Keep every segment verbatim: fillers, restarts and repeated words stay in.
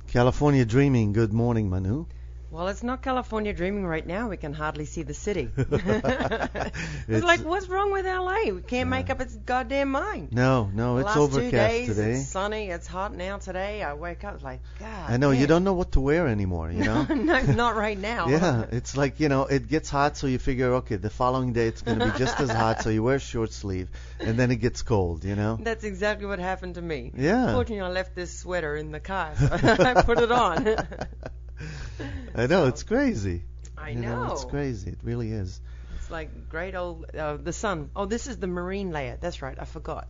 California Dreaming. Good morning, Manu. Well, it's not California dreaming right now. We can hardly see the city. it's, it's like, what's wrong with L A? We can't yeah. make up its goddamn mind. No, no, the it's last overcast two days, today. It's sunny. It's hot now today. I wake up like, God. I know, man. you don't know what to wear anymore, you know? no, not right now. Yeah, it's like, you know, it gets hot, so you figure, okay, the following day it's going to be just as hot, so you wear short sleeve, and then it gets cold, you know? That's exactly what happened to me. Yeah. Fortunately, I left this sweater in the car, so I put it on. I know, it's crazy. I you know. know. It's crazy. It really is. It's like great old, uh, the sun. Oh, this is the marine layer. That's right. I forgot.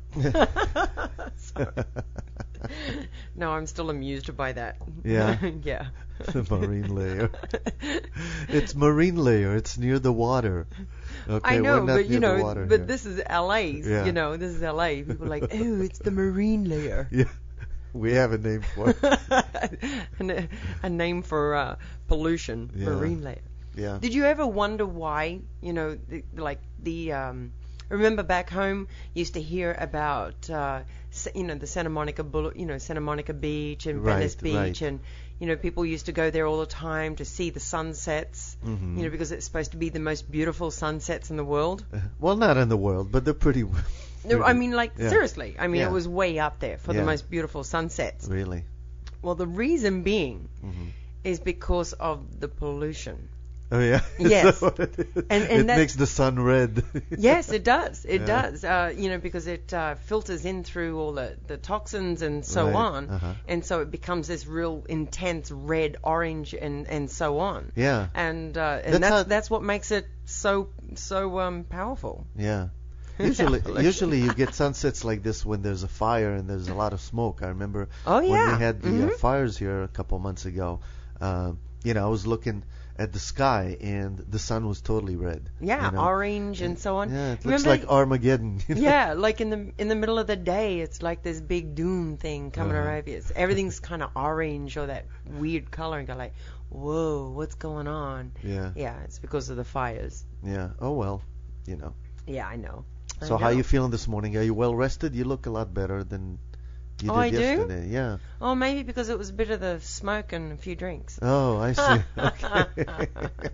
No, I'm still amused by that. Yeah? Yeah. The marine layer. It's marine layer. It's near the water. Okay, I know, we're not but you near the know, water but here. this is L A. Yeah. You know, this is L A. People are like, oh, it's the marine layer. Yeah. We have a name for it. a, a name for uh, pollution, Yeah. marine layer. Yeah. Did you ever wonder why, you know, the, like the, um, remember back home, you used to hear about, uh, you know, the Santa Monica, Bull- you know, Santa Monica Beach and Right, Venice Beach, right. and, you know, people used to go there all the time to see the sunsets, Mm-hmm. you know, because it's supposed to be the most beautiful sunsets in the world. Well, not in the world, but they're pretty. No, I mean, like, Yeah. seriously, I mean, Yeah. it was way up there for Yeah. the most beautiful sunsets. Really. Well, the reason being Mm-hmm. is because of the pollution. Oh yeah. Yes. Is that what it is? And- and it that- makes the sun red. Yes, it does. It Yeah. does. Uh, you know, because it uh, filters in through all the, the toxins and so Right. on, Uh-huh. and so it becomes this real intense red, orange, and, and so on. Yeah. And uh, and That's that's how- that's what makes it so so um, powerful. Yeah. Usually, Pollution. usually you get sunsets like this when there's a fire and there's a lot of smoke. I remember Oh, when yeah. we had the Mhm. uh, fires here a couple months ago. Uh, you know, I was looking at the sky and the sun was totally red. Yeah, you know? orange and so on. Yeah, it looks Remember like Armageddon. You know? Yeah, like in the in the middle of the day, it's like this big doom thing coming Uh-huh. over you. It's, everything's kind of orange or that weird color, and you're like, whoa, what's going on? Yeah. Yeah, it's because of the fires. Yeah. Oh well, you know. Yeah, I know. I So how know. you feeling this morning? Are you well rested? You look a lot better than you Oh, did I do? yesterday. Yeah. Oh, maybe because it was a bit of the smoke and a few drinks. Oh, I see. Okay.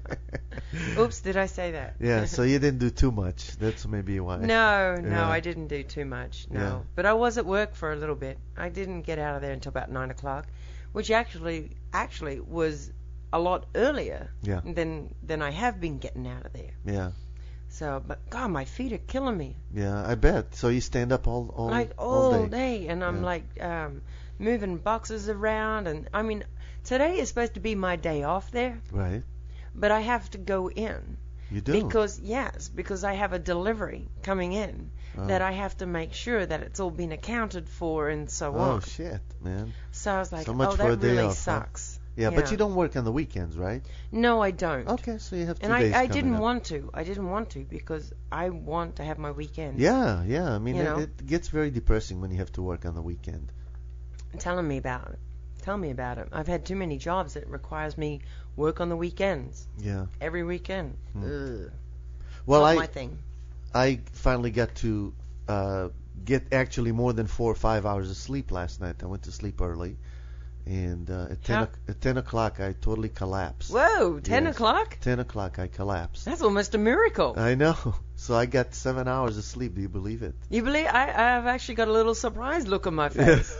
Oops, did I say that? Yeah, so you didn't do too much. That's maybe why. No, no, Yeah. I didn't do too much. No, Yeah. but I was at work for a little bit. I didn't get out of there until about nine o'clock, which actually actually was a lot earlier Yeah. than than I have been getting out of there. Yeah. So, but God, my feet are killing me. Yeah, I bet. So you stand up all all, like all all day. day, and I'm Yeah. like um, moving boxes around, and I mean, today is supposed to be my day off there, Right. but I have to go in You do. because yes, because I have a delivery coming in Oh. that I have to make sure that it's all been accounted for and so Oh on. shit, man. So I was like, So much oh, for a that day really off, huh? sucks. Yeah, but you don't work on the weekends, right? No, I don't. Okay, so you have two And days I, I coming didn't up. want to. I didn't want to because I want to have my weekend. Yeah, yeah. I mean, You it, know? it gets very depressing when you have to work on the weekend. Telling me about it. Tell me about it. I've had too many jobs that requires me work on the weekends. Yeah. Every weekend. Hmm. Ugh. Well, Not I my thing. I finally got to uh, get actually more than four or five hours of sleep last night. I went to sleep early, and uh, at ten How- o- at ten o'clock I totally collapsed. Whoa, ten Yes. o'clock? Ten o'clock I collapsed. That's almost a miracle. I know. So I got seven hours of sleep. Do you believe it? You believe? I, I've actually got a little surprised look on my face.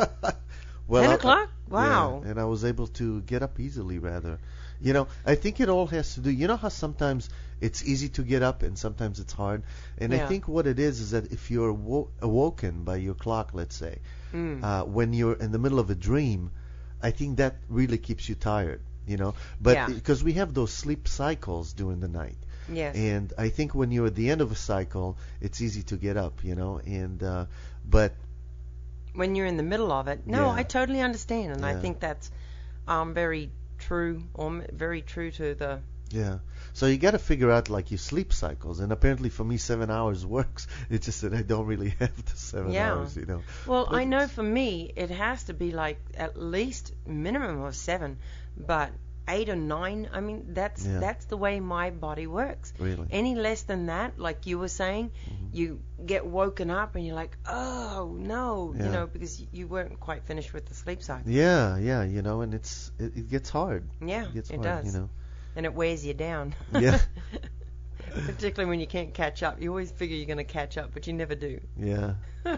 Well, ten I- o'clock? yeah, Wow. and I was able to get up easily, rather. You know, I think it all has to do. You know how sometimes it's easy to get up and sometimes it's hard. And I Yeah. think what it is is that if you're wo- awoken by your clock, let's say, Mm. uh, when you're in the middle of a dream, I think that really keeps you tired. You know, but Yeah. because we have those sleep cycles during the night. Yes. And I think when you're at the end of a cycle, it's easy to get up, you know. And uh, but When you're in the middle of it. No, Yeah. I totally understand, and I Yeah. think that's um, very true, or m- very true to the. yeah, so you got to figure out like your sleep cycles. And apparently for me, seven hours works. It's just that I don't really have the seven Yeah. hours, you know. Well, But I know it's- for me, it has to be like at least minimum of seven, but eight or nine. I mean, that's Yeah. that's the way my body works. Really? Any less than that, like you were saying, Mhm. you get woken up and you're like, oh no, Yeah. you know, because you weren't quite finished with the sleep cycle. Yeah, yeah, you know, and it's it, it gets hard. Yeah, It gets it hard, does. you know. And it wears you down. Yeah. Particularly when you can't catch up. You always figure you're going to catch up, but you never do. Yeah.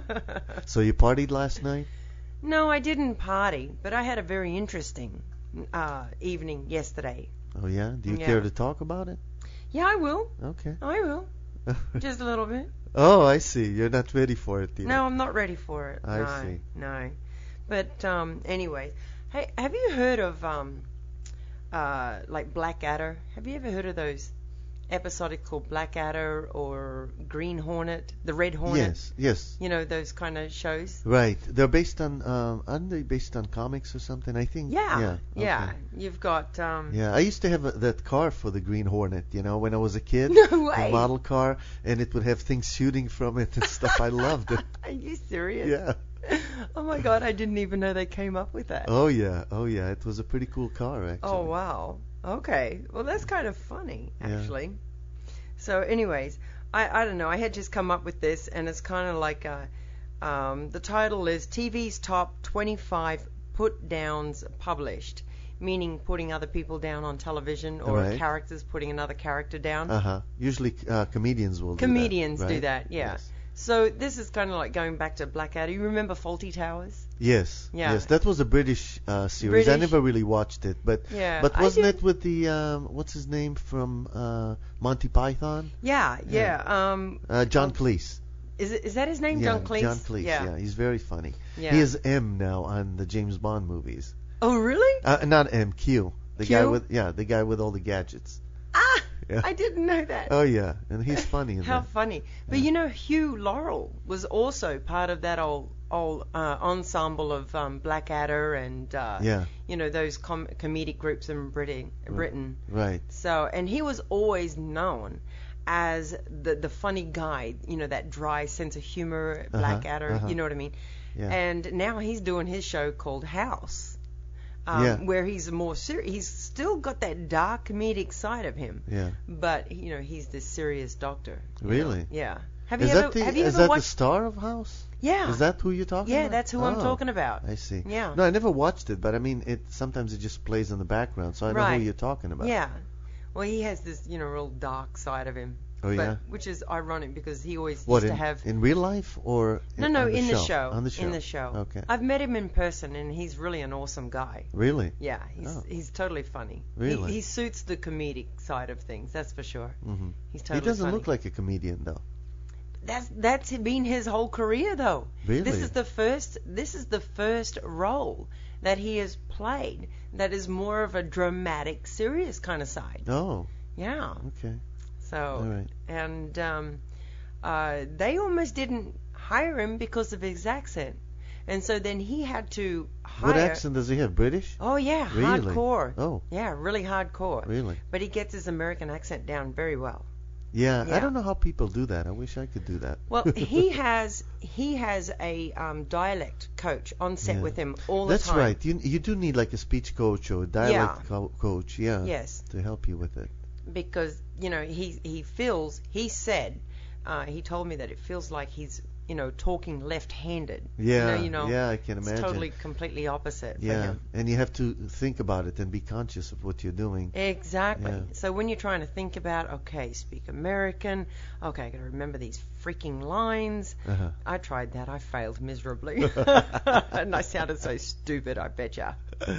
So you partied last night? No, I didn't party, but I had a very interesting uh, evening yesterday. Oh yeah. Do you Yeah. care to talk about it? Yeah, I will. Okay. I will. Just a little bit. Oh, I see. You're not ready for it yet. No, I'm not ready for it. I no, see. No. But um, anyway, hey, have you heard of um, uh, like Blackadder? Have you ever heard of those episodic called Blackadder or Green Hornet, the Red Hornet? Yes. Yes. You know, those kind of shows? Right. They're based on. Um, aren't they based on comics or something? I think. Yeah. Yeah. Yeah. okay. You've got. Um, Yeah, I used to have a, that car for the Green Hornet, you know, when I was a kid. No The way. model car, and it would have things shooting from it and stuff. I loved it. Are you serious? Yeah. Oh my God, I didn't even know they came up with that. Oh yeah. Oh yeah. It was a pretty cool car, actually. Oh, wow. Okay. Well, that's kind of funny, Yeah. actually. So, anyways, I, I don't know. I had just come up with this, and it's kind of like a, um, the title is T V's Top twenty-five Put Downs Published, meaning putting other people down on television or Right. characters putting another character down. Uh huh. Usually uh, comedians will Comedians do that. do right? that, yeah. Yes. So, this is kind of like going back to Blackadder. You remember Fawlty Towers? Yes. Yeah. Yes. That was a British uh, series. I British? never really watched it, but Yeah. but I wasn't did- it with the um, what's his name from uh, Monty Python? Yeah, yeah. Um, Uh, John Oh, Cleese. is it, is that his name, yeah, John Cleese? John Cleese. Yeah. Yeah. He's very funny. Yeah. He is M now on the James Bond movies. Oh, really? Uh, not M, Q. The guy Q? with yeah, the guy with all the gadgets. Ah, Yeah. I didn't know that. Oh yeah, and he's funny in How that. funny. But Yeah. you know, Hugh Laurel was also part of that old old uh, ensemble of um, Blackadder and uh, Yeah. you know those com- comedic groups in Britain. Britain. Right. So, and he was always known as the the funny guy. You know, that dry sense of humor, Uh-huh, Blackadder. uh-huh. You know what I mean? Yeah. And now he's doing his show called House. Um, Yeah. Where he's more serious. He's still got that dark comedic side of him, Yeah. but you know he's this serious doctor. you Really? know. Yeah. Have Is you that ever the have you is ever that the watched? star of House? Yeah. Is that who you're talking Yeah, about? that's who I'm Oh, talking about. I see. Yeah. No, I never watched it, but I mean, it sometimes it just plays in the background, so I know Right. who you're talking about. Yeah. Well, he has this you know real dark side of him. Oh but, yeah. Which is ironic because he always What used in, to have. in real life or No, in, no, on the in show? the show. On the show. In the show. Okay. I've met him in person, and he's really an awesome guy. Really? Yeah, he's Oh. he's totally funny. Really? He, he suits the comedic side of things. That's for sure. hmm He's totally He doesn't funny. look like a comedian though. That's that's been his whole career though. Really? This is the first this is the first role that he has played that is more of a dramatic, serious kind of side. Oh. Yeah. Okay. So All right. and um, uh, they almost didn't hire him because of his accent, and so then he had to hire. What accent does he have? British? Oh yeah, Really? hardcore. Oh. Yeah, really hardcore. Really? But he gets his American accent down very well. Yeah, I Yeah. don't know how people do that. I wish I could do that. Well, he has he has a um, dialect coach on set Yeah. with him all That's the time. right. You you do need like a speech coach or a dialect co- coach, yeah, Yes, to help you with it. because you know he he feels he said uh, he told me that it feels like he's you know talking left-handed. Yeah, You know, you know yeah, I can it's imagine. totally completely opposite for Yeah, him. and you have to think about it and be conscious of what you're doing. Exactly. Yeah. So when you're trying to think about, okay, speak American, okay, I got to remember these freaking lines. Uh-huh. I tried that. I failed miserably. And I sounded so stupid, I betcha.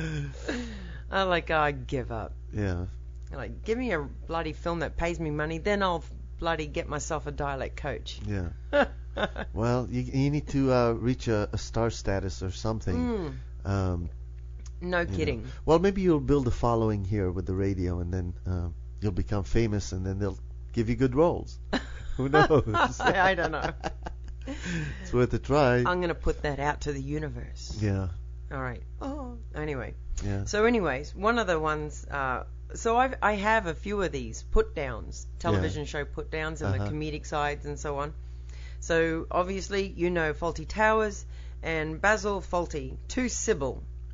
I'm like, oh, I give up. Yeah. Like, give me a bloody film that pays me money, then I'll bloody get myself a dialect coach. Yeah. Well, you you need to uh, reach a, a star status or something. Mm, Um, no you know. kidding. Well, maybe you'll build a following here with the radio, and then uh, you'll become famous, and then they'll give you good roles. Who knows? I, I don't know. It's worth a try. I'm going to put that out to the universe. Yeah. All right. Oh. Anyway. Yeah. So, anyways, one of the ones. Uh, so I've, I have a few of these put downs, television show put downs, and Uh-huh. the comedic sides and so on. So obviously, you know Fawlty Towers and Basil Fawlty to Sybil.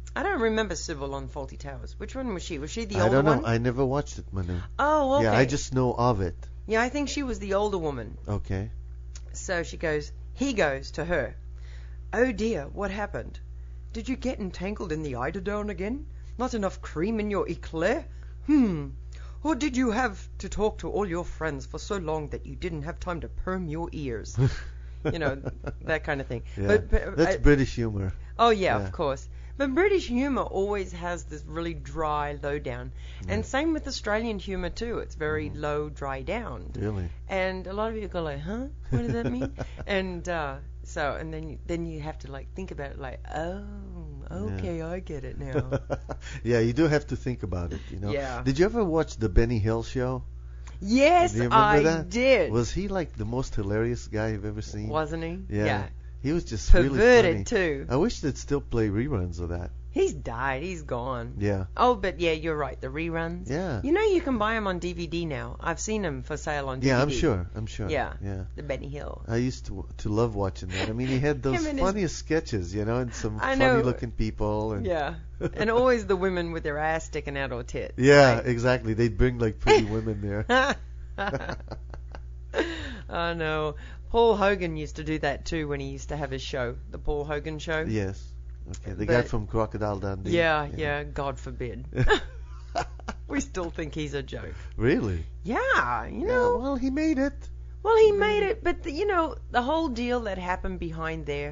I don't remember Sybil on Fawlty Towers. Which one was she? Was she the I older don't know. one? I never watched it, Manu. Oh, okay. Yeah, I just know of it. Yeah, I think she was the older woman. Okay. So she goes, he goes to her. Oh dear, what happened? Did you get entangled in the eiderdown again? Not enough cream in your eclair? Hmm. Or did you have to talk to all your friends for so long that you didn't have time to perm your ears? You know, that kind of thing. Yeah. But, but That's I, British humor. Oh, yeah, Yeah. of course. But British humor always has this really dry, low down. Yeah. And same with Australian humor, too. It's very Mhm. low, dry down. Really? And a lot of you go like, huh? What does that mean? and uh, so, and then you, then you have to like think about it like, oh, okay, I get it now. Yeah, you do have to think about it, you know. Yeah. Did you ever watch the Benny Hill show? Yes, Do you remember I that? did. Was he like the most hilarious guy you've ever seen? Wasn't he? Yeah. He was just really Perverted, funny. too. I wish they'd still play reruns of that. He's died. He's gone. Yeah. Oh, but yeah, you're right. The reruns. Yeah. You know you can buy them on D V D now. I've seen them for sale on D V D. Yeah, I'm sure. I'm sure. Yeah. Yeah. The Benny Hill. I used to to love watching that. I mean, he had those Him and his- funniest sketches, you know, and some I know. funny-looking people. And Yeah. And always the women with their ass sticking out or tits. Yeah, right? exactly. They'd bring like pretty women there. I know. Paul Hogan used to do that too when he used to have his show, the Paul Hogan show. Yes. Okay. The But- guy from Crocodile Dundee. Yeah, yeah, God forbid. We still think he's a joke. Really? Yeah, you Yeah, know. well, he made it. Well, he made it, but the, you know, the whole deal that happened behind there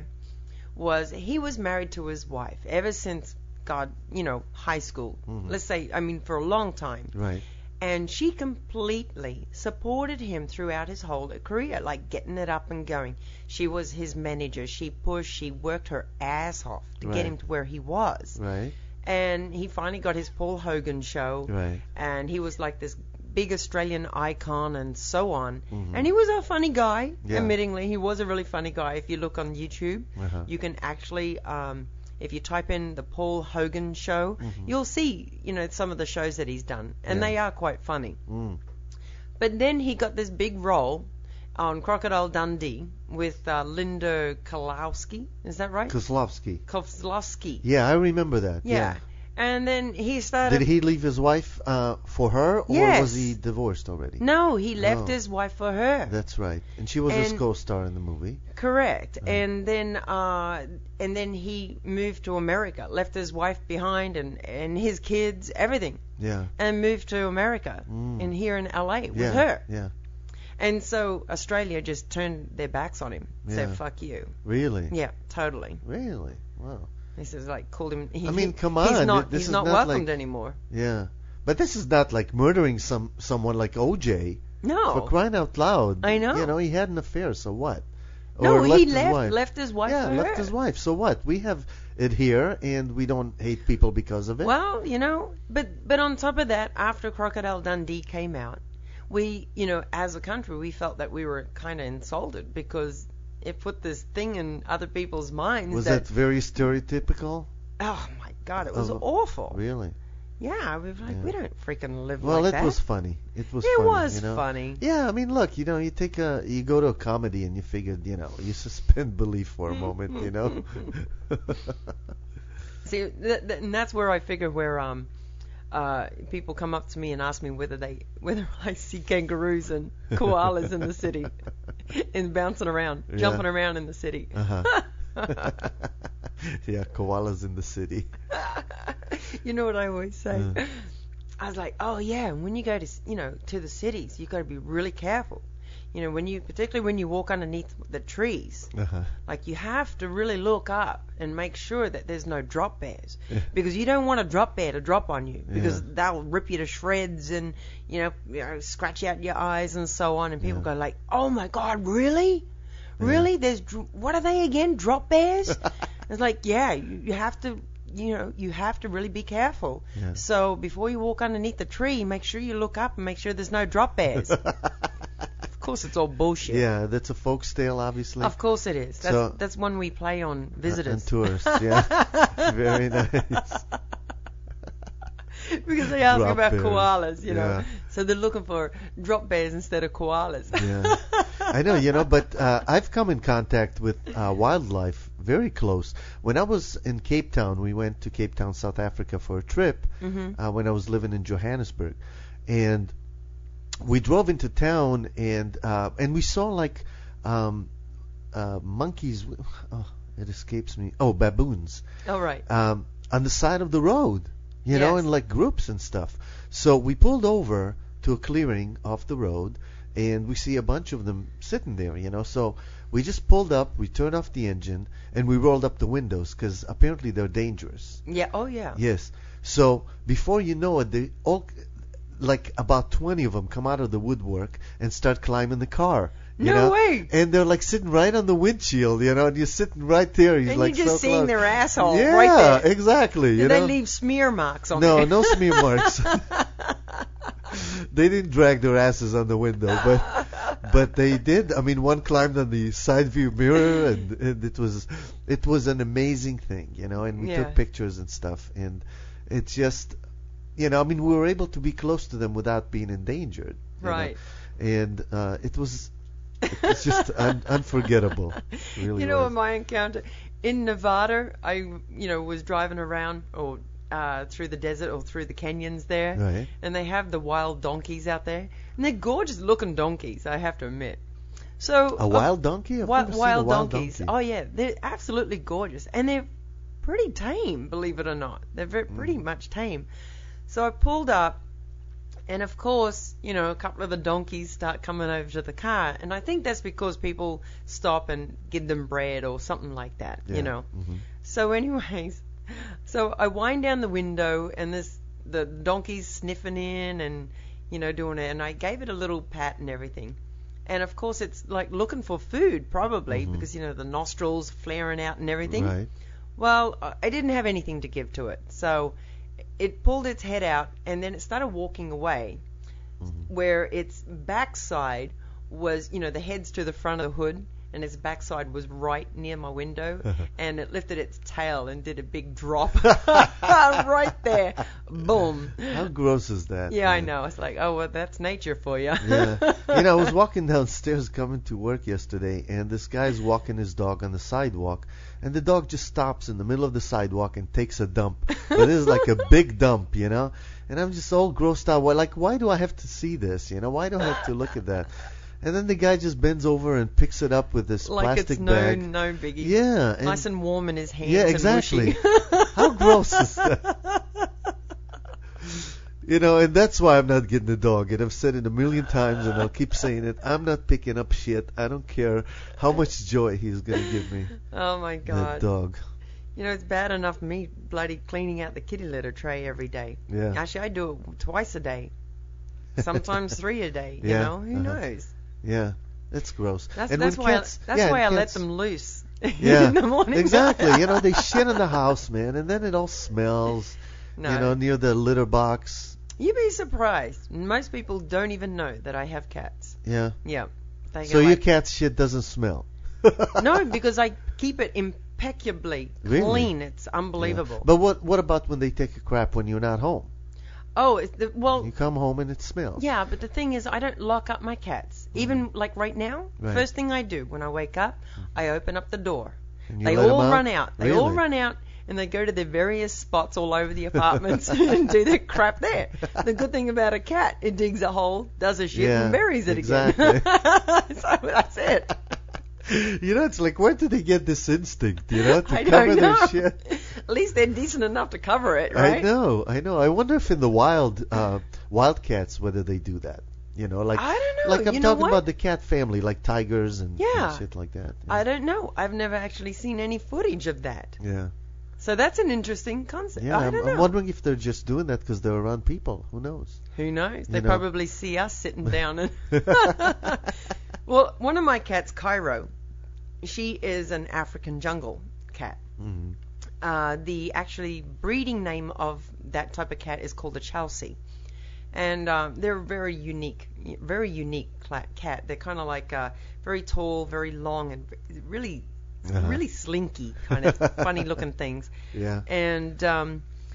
was he was married to his wife ever since God, you know, high school. Mhm. Let's say, I mean, for a long time. Right. And she completely supported him throughout his whole career, like getting it up and going. She was his manager. She pushed, she worked her ass off to Right. get him to where he was. Right. And he finally got his Paul Hogan show. Right. And he was like this big Australian icon and so on. Mhm. And he was a funny guy, Yeah. admittingly. He was a really funny guy. If you look on YouTube, Uh-huh. you can actually, um, if you type in the Paul Hogan show, Mhm. you'll see, you know, some of the shows that he's done. And Yeah. they are quite funny. Mm. But then he got this big role on Crocodile Dundee with uh, Linda Kolowski. Is that right? Kozlovsky. Kozlowski. Yeah, I remember that. Yeah. And then he started. Did he leave his wife uh, for her, or Yes. was he divorced already? No, he left Oh. his wife for her. That's right. And she was his And- co-star in the movie. Correct. Right. And then uh and then he moved to America, left his wife behind and and his kids, everything, Yeah. and moved to America Mm. and here in L A with yeah. her. Yeah. And so Australia just turned their backs on him. Said Yeah. fuck you. Really? Yeah, totally. Really? Wow. This is like called him he, I mean, come He's on, not this he's is not, not welcomed like- anymore. Yeah. But this is not like murdering some someone like O J. No. For crying out loud. I know. You know, he had an affair, so what? No, Or he left his left wife. left his wife yeah, for left her. his wife. So what? We have it here, and we don't hate people because of it. Well, you know, but but on top of that, after Crocodile Dundee came out, we, you know, as a country, we felt that we were kind of insulted because it put this thing in other people's minds was that, that very stereotypical? oh my God, it was Oh, awful. Really? Yeah, we were like, Yeah. we don't freaking live Well, like it that. was funny. It was it funny. was you know? funny. Yeah, I mean, look, you know, you take a, you go to a comedy and you figured, you know, you suspend belief for a moment, you know. See, th- th- and that's where I figure where um, uh, people come up to me and ask me whether they whether I see kangaroos and koalas in the city and bouncing around, Yeah. jumping around in the city. Uh-huh. Yeah, koalas in the city. You know what I always say? Uh. I was like, oh yeah, and when you go to s- you know to the cities, you got to be really careful. You know, when you particularly when you walk underneath the trees, Uh-huh. like you have to really look up and make sure that there's no drop bears, because you don't want a drop bear to drop on you because Yeah. they'll rip you to shreds and you know, you know scratch out your eyes and so on. And people Yeah. go like, oh my God, really? Really? There's dr- what are they again? Drop bears? It's like, yeah, you, you have to, you know, you have to really be careful. Yeah. So before you walk underneath the tree, make sure you look up and make sure there's no drop bears. Of course, it's all bullshit. Yeah, that's a folks tale, obviously. Of course it is. That's So- that's one we play on Uh, visitors. and tourists, yeah. Very nice. because they ask Drop about bears. koalas, you know. Yeah. So they're looking for drop bears instead of koalas. Yeah, I know, you know, but uh, I've come in contact with uh, wildlife very close. When I was in Cape Town, we went to Cape Town, South Africa for a trip Mm-hmm. uh, when I was living in Johannesburg. And we drove into town and uh, and we saw like um, uh, monkeys. Oh, it escapes me. Oh, baboons. All right. Um, on the side of the road, you know, Yes. in like groups and stuff. So we pulled over to a clearing off the road, and we see a bunch of them sitting there, you know. So we just pulled up, we turned off the engine, and we rolled up the windows because apparently they're dangerous. Yeah. Oh, yeah. Yes. So before you know it, they all, like about twenty of them, come out of the woodwork and start climbing the car. You No know? way. And they're like sitting right on the windshield, you know, and you're sitting right there. You're And like you're just so seeing close. their asshole yeah, right there. exactly. Did you they know? leave smear marks on No, there? no smear marks. They didn't drag their asses on the window, but but they did. I mean, one climbed on the side view mirror, and, and it was it was an amazing thing, you know. And we Yeah. took pictures and stuff, and it's just, you know, I mean, we were able to be close to them without being endangered, you know. Right. And uh, it was it's just un- unforgettable. It really You know, was. my encounter in Nevada, I you know was driving around or uh, through the desert or through the canyons there, Right. and they have the wild donkeys out there, and they're gorgeous looking donkeys, I have to admit. So A wild donkey? I've wi- never seen wild, a wild donkeys. donkey. Oh yeah, they're absolutely gorgeous, and they're pretty tame, believe it or not. They're very, pretty Mm. much tame. So I pulled up, and of course, you know, a couple of the donkeys start coming over to the car, and I think that's because people stop and give them bread or something like that, Yeah. you know. Mhm. So, anyways, so I wind down the window, and this the donkey's sniffing in, and you know, doing it, and I gave it a little pat and everything. And of course, it's like looking for food, probably, Mhm. because you know the nostrils flaring out and everything. Right. Well, uh, I didn't have anything to give to it, so it pulled its head out, and then it started walking away, Mhm. where its backside was, you know, the head's to the front of the hood, and its backside was right near my window, and it lifted its tail and did a big drop right there. Boom. How gross is that? Yeah, I man? know. It's like, oh, well, that's nature for you. Yeah. You know, I was walking downstairs coming to work yesterday, and this guy's walking his dog on the sidewalk, and the dog just stops in the middle of the sidewalk and takes a dump. But it is like a big dump, you know? And I'm just all grossed out. Why, like, why do I have to see this? You know, why do I have to look at that? And then the guy just bends over and picks it up with this Like plastic it's no, bag. no biggie. Yeah. And Nice and warm in his hands. yeah, and exactly. mushy. How gross is that? You know, and that's why I'm not getting a dog. And I've said it a million times, and I'll keep saying it. I'm not picking up shit. I don't care how much joy he's going to give me. Oh, my That God. dog. You know, it's bad enough me bloody cleaning out the kitty litter tray every day. Yeah. Actually, I do it twice a day. Sometimes three a day. You Yeah, know, who uh-huh. knows? Yeah. It's gross. That's and that's when why cats, I, that's yeah, why and I let cats- them loose Yeah, in the morning. exactly. You know, they shit in the house, man, and then it all smells. No. You know, near the litter box. You'd be surprised. Most people don't even know that I have cats. Yeah. Yeah. They So go your like, cat's shit doesn't smell. no, because I keep it impeccably Really? clean. It's Yeah. unbelievable. But what what about when they take a crap when you're not home? Oh, it's the, well, You come home and it smells. yeah, but the thing is, I don't lock up my cats. Even like right now, Right. first thing I do when I wake up, I open up the door. And you They let 'em all out? run out. They all Really? run out, and they go to their various spots all over the apartments and do their crap there. The good thing about a cat, it digs a hole, does a shit, Yeah, and buries it exactly. again. So that's it. You know, it's like, where did they get this instinct, you know, to I cover don't their know. shit? At least they're decent enough to cover it, right? I know, I know. I wonder if in the wild, uh, wildcats, whether they do that. You know, like I don't know. like I'm You know talking what? about the cat family, like tigers and, Yeah. and shit like that. I don't know. I've never actually seen any footage of that. Yeah, So that's an interesting concept. yeah. I I'm, don't know. I'm wondering if they're just doing that because they're around people. Who knows? Who knows? They know. probably see us sitting down and. Well, one of my cats, Cairo, she is an African jungle cat. Mhm. Uh, the actually breeding name of that type of cat is called a Chelsea, and um, they're very unique, very unique cla- cat. They're kind of like uh, very tall, very long, and really, Uh-huh. really slinky, kind of funny looking things. Yeah. And um,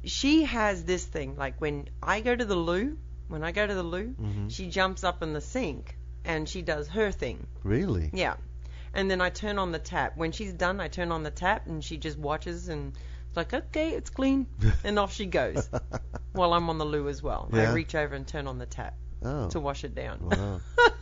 she has this thing, like when I go to the loo, when I go to the loo, Mhm. she jumps up in the sink and she does her thing. Really? Yeah. And then I turn on the tap. When she's done, I turn on the tap and she just watches and it's like, okay, it's clean. And off she goes. While I'm on the loo as well. Yeah. I reach over and turn on the tap Oh. to wash it down. Wow.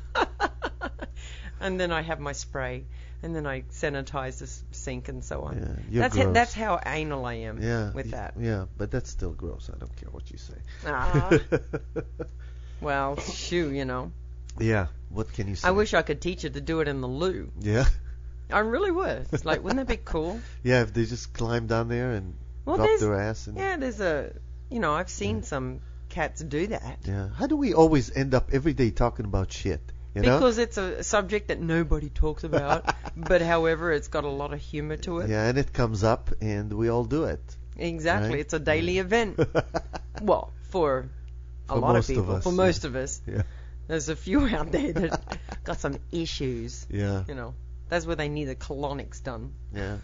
And then I have my spray. And then I sanitize the sink and so on. Yeah, you're that's gross. How, that's how anal I am Yeah. with y- that. Yeah, but that's still gross. I don't care what you say. Ah. Well, shoo, you know. Yeah. What can you say? I wish I could teach her to do it in the loo. Yeah. I really would. It's like, wouldn't that be cool? Yeah, if they just climb down there and Well, drop there's- their ass and Yeah, there's a, you know, I've seen Yeah. some cats do that. yeah. How do we always end up every day talking about shit? You know? Because it's a subject that nobody talks about, but however, it's got a lot of humor to it. Yeah, and it comes up and we all do it. Exactly. Right? It's a daily event. Well, for a For lot of most of people, us, for yeah. most of us. Yeah. There's a few out there that got some issues. Yeah. You know, that's where they need the colonics done. Yeah.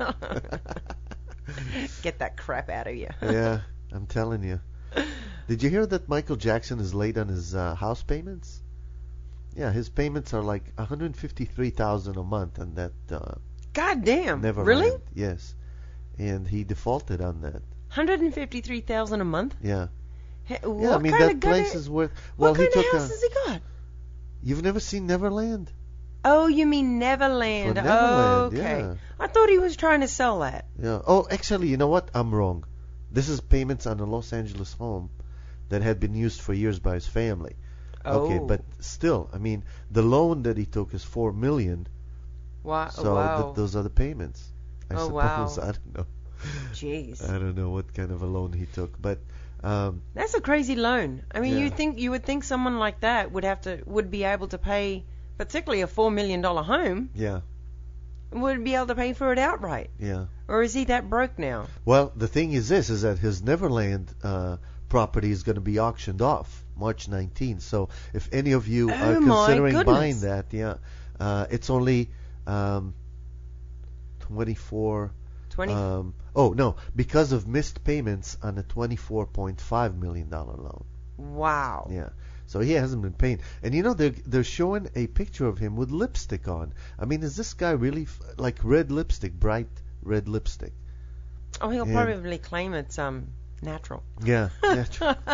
Get that crap out of you. Yeah, I'm telling you. Did you hear that Michael Jackson is late on his uh, house payments? Yeah, his payments are like one hundred fifty-three thousand dollars a month on that uh, God damn. Neverland. Really? Yes. And he defaulted on that. one hundred fifty-three thousand dollars a month? Yeah. Hey, Yeah, what I mean kind that of place goddamn- is worth. Well, What he kind of took house a. has he got? You've never seen Neverland? Oh, you mean Neverland? For Neverland, okay. yeah. I thought he was trying to sell that. Yeah. Oh, actually, you know what? I'm wrong. This is payments on a Los Angeles home that had been used for years by his family. Okay, Oh. but still, I mean, the loan that he took is four million. Wow. So wow. th- those are the payments. I Oh, suppose. wow. I don't know. Jeez. I don't know what kind of a loan he took, but um, That's a crazy loan. I mean, Yeah. you think you would think someone like that would have to would be able to pay, particularly a four million dollar home, yeah, would be able to pay for it outright. yeah. Or is he that broke now? Well, the thing is this: is that his Neverland uh, property is going to be auctioned off March nineteenth. So if any of you Oh, are my considering goodness. buying that, yeah, uh, it's only um, twenty-four. Twenty. Um, oh no, because of missed payments on a twenty-four point five million dollar loan. wow. Yeah. So he hasn't been paying. And you know, they're, they're showing a picture of him with lipstick on. I mean, is this guy really f- like red lipstick, bright red lipstick? Oh, he'll Yeah. probably claim it's um natural. Yeah. yeah. tr- I,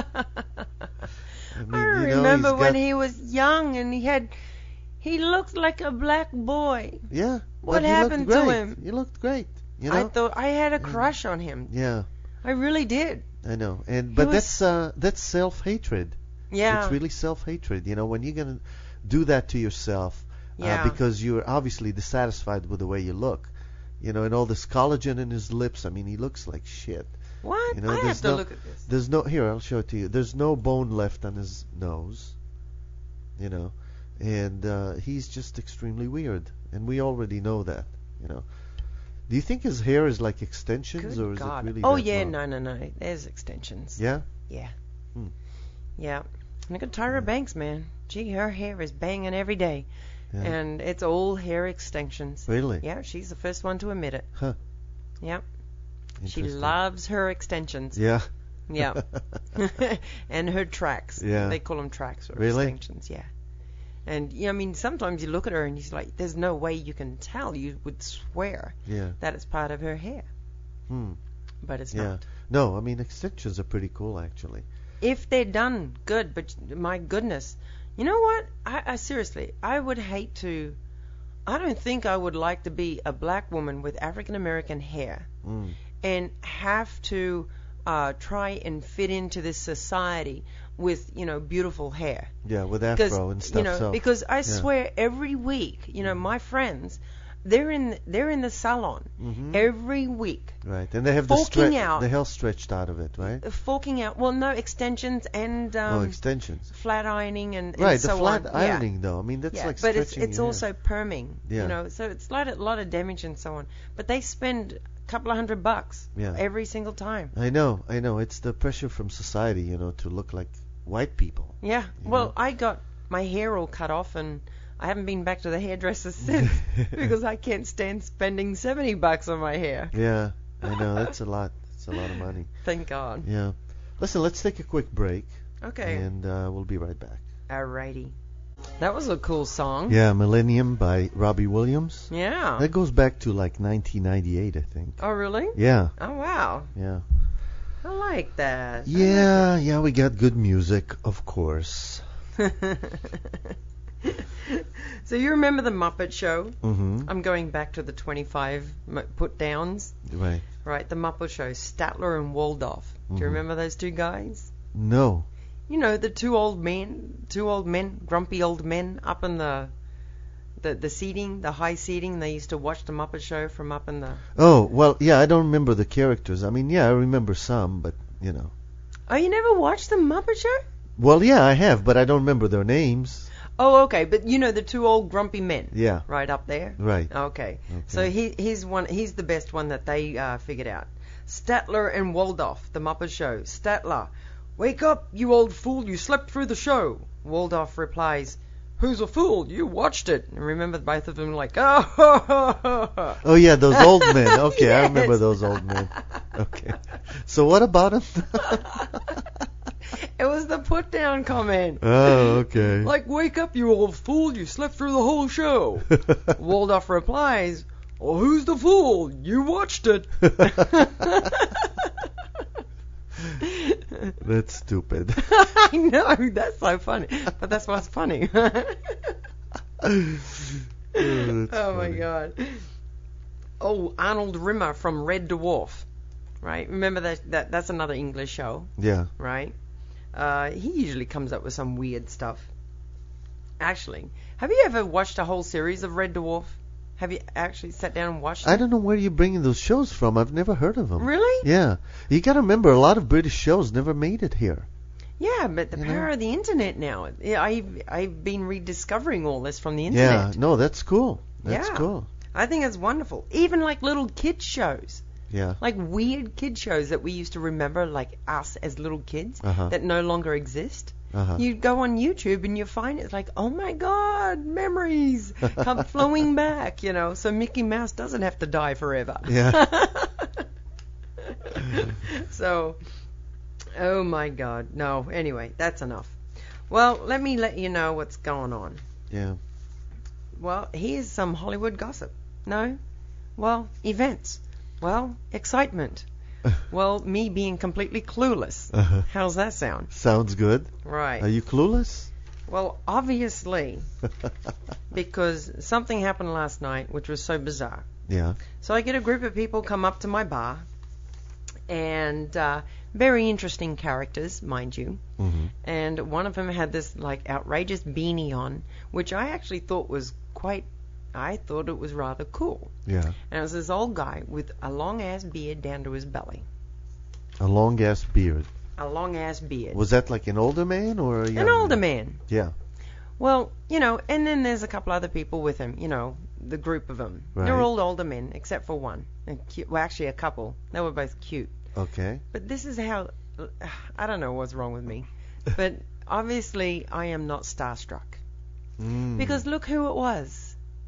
mean, I you know, remember he's when got- he was young and he had he looked like a black boy. Yeah. What but he looked happened to great. him? He looked great. You I know? thought I had a crush on him. Yeah, I really did. I know. And but was- that's uh, that's self-hatred. Yeah. It's really self-hatred. You know, when you're gonna do that to yourself Yeah. uh, because you're obviously dissatisfied with the way you look. You know, and all this collagen in his lips. I mean, he looks like shit. What? You know, I have there's to no- look at this. There's no here. I'll show it to you. There's no bone left on his nose. You know, and uh, he's just extremely weird, and we already know that. You know. Do you think his hair is like extensions, Good or is God. it really? oh that yeah, long? no, no, no. There's extensions. Yeah. Yeah. Hmm. Yeah. Look at Tyra Banks, man. Gee, her hair is banging every day, Yeah. and it's all hair extensions. Really? Yeah, she's the first one to admit it. Huh. Yep. She Interesting. loves her extensions. Yeah. Yeah. And her tracks. Yeah. They call them tracks or Really? extensions. Yeah. And yeah, I mean, sometimes you look at her and you're like, there's no way you can tell. You would swear Yeah. that it's part of her hair, Hmm. but it's Yeah. not. No, I mean extensions are pretty cool actually. If they're done good, but my goodness, you know what? I, I seriously, I would hate to. I don't think I would like to be a black woman with African American hair Mm. and have to uh, try and fit into this society with, you know, beautiful hair. Yeah, with Because afro and stuff. you know, so because I yeah. swear every week, you know, my friends, they're in they're in the salon Mhm. every week, right, and they have the forking stre- out. the hair stretched out of it, right? forking out. Well, no extensions and um, oh, extensions. flat ironing and, and Right, so the flat on. Yeah. ironing though. I mean, that's Yeah, like but it's stretching it's your also hair. perming, Yeah. you know, so it's a lot, of, lot of damage and so on. But they spend a couple of hundred bucks Yeah. every single time. I know, I know. It's the pressure from society, you know, to look like white people. Yeah. You Well, know? I got my hair all cut off and I haven't been back to the hairdresser since because I can't stand spending seventy bucks on my hair. Yeah, I know. That's a lot. It's a lot of money. Thank God. Yeah. Listen, let's take a quick break. Okay. And uh, we'll be right back. Alrighty. That was a cool song. Yeah, Millennium by Robbie Williams. Yeah. That goes back to like nineteen ninety-eight, I think. Oh, really? Yeah. Oh, wow. Yeah. I like that. Yeah, yeah, we got good music, of course. So you remember the Muppet Show? Mm-hmm. I'm going back to the twenty-five m- put downs. Right. Right, the Muppet Show, Statler and Waldorf. Do Mhm. you remember those two guys? No. You know, the two old men, two old men, grumpy old men up in the the the seating, the high seating. They used to watch the Muppet Show from up in the... Oh, well, yeah, I don't remember the characters. I mean, yeah, I remember some, but, you know. Oh, you never watched the Muppet Show? Well, yeah, I have, but I don't remember their names. Oh, okay, but you know the two old grumpy men. Yeah. Right up there. Right. Okay. Okay. So he he's one. He's the best one that they uh, figured out. Statler and Waldorf, the Muppet Show. Statler, wake up, you old fool! You slept through the show. Waldorf replies, "Who's a fool? You watched it." And remember, both of them like, oh. Oh, yeah, those old men. Okay, I Yes. remember those old men. Okay. So what about them? It was the put down comment. Oh, okay. Like, wake up, you old fool! You slept through the whole show. Waldorf replies, "Well, who's the fool? You watched it." That's stupid. I know, that's so funny. But that's what's funny. Oh, that's Oh my funny. God. Oh, Arnold Rimmer from Red Dwarf. Right? Remember that, that that's another English show, Yeah. right? Uh, he usually comes up with some weird stuff. Actually, have you ever watched a whole series of Red Dwarf? Have you actually sat down and watched it? I don't know where you're bringing those shows from. I've never heard of them. Really? Yeah. You got to remember, a lot of British shows never made it here. Yeah, but the You power know? of the internet now. Yeah, I've I've been rediscovering all this from the Yeah. internet. No, that's cool. That's Yeah. cool. I think it's wonderful. Even like little kids shows. Yeah. Like weird kid shows that we used to remember, like us as little kids, Uh-huh. that no longer exist. Uh-huh. You go on YouTube and you find it's like, oh my God, memories come flowing back, you know. So Mickey Mouse doesn't have to die forever. Yeah. So, oh my God, no. Anyway, that's enough. Well, let me let you know what's going on. Yeah. Well, here's some Hollywood gossip. No? Well, events. Well, excitement. Well, me being completely clueless. Uh-huh. How's that sound? Sounds good. Right. Are you clueless? Well, obviously, because something happened last night which was so bizarre. Yeah. So I get a group of people come up to my bar, and uh, very interesting characters, mind you. Mm-hmm. And one of them had this like outrageous beanie on, which I actually thought was quite. I thought it was rather cool. Yeah. And it was this old guy with a long ass beard down to his belly. A long ass beard. A long ass beard. Was that like an older man or a young An older man. Yeah. Well, you know, and then there's a couple other people with him, you know, the group of them. Right. They're all older men, except for one. And cute, well, actually, a couple. They were both cute. Okay. But this is how, I don't know what's wrong with me. But obviously, I am not starstruck. Mm. Because look who it was.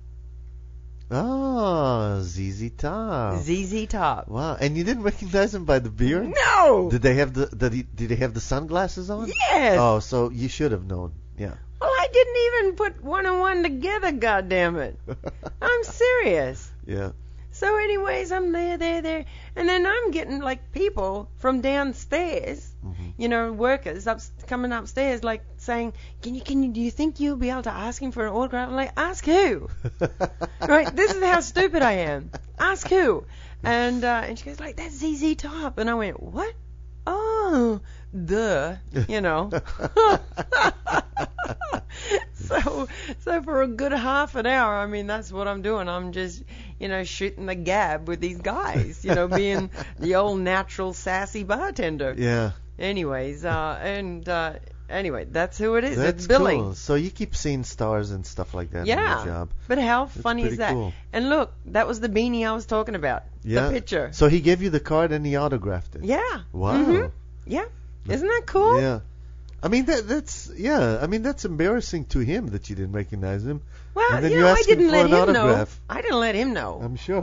Ah, Z Z Top. Z Z Top. Wow. And you didn't recognize him by the beard? No! Did they have the did, he, did they have the sunglasses on? Yes! Oh, so you should have known. Yeah. Well, I didn't even put one and one together, goddammit. I'm serious. Yeah. So anyways, I'm there, there, there. And then I'm getting, like, people from downstairs, Mm-hmm. you know, workers up, coming upstairs, like, saying, can you, can you, do you think you'll be able to ask him for an autograph? I'm like, ask who? Right? This is how stupid I am. Ask who? And, uh, and she goes, like, that's Z Z Top. And I went, what? Oh, duh, you know. so, so for a good half an hour, I mean, that's what I'm doing. I'm just, you know, shooting the gab with these guys, you know, being the old natural sassy bartender. Yeah. Anyways, uh, and uh, anyway, that's who it is. That's it's Billy. cool. So you keep seeing stars and stuff like that in Yeah. your job. But how funny pretty is that? cool. And look, that was the beanie I was talking about. Yeah. The picture. So he gave you the card and he autographed it. Yeah. Wow. Mhm. Yeah. Isn't that cool? Yeah. I mean that that's yeah. I mean that's embarrassing to him that you didn't recognize him. Well, And then you you know, I ask him didn't for let an him know. autograph. I didn't let him know. I'm sure.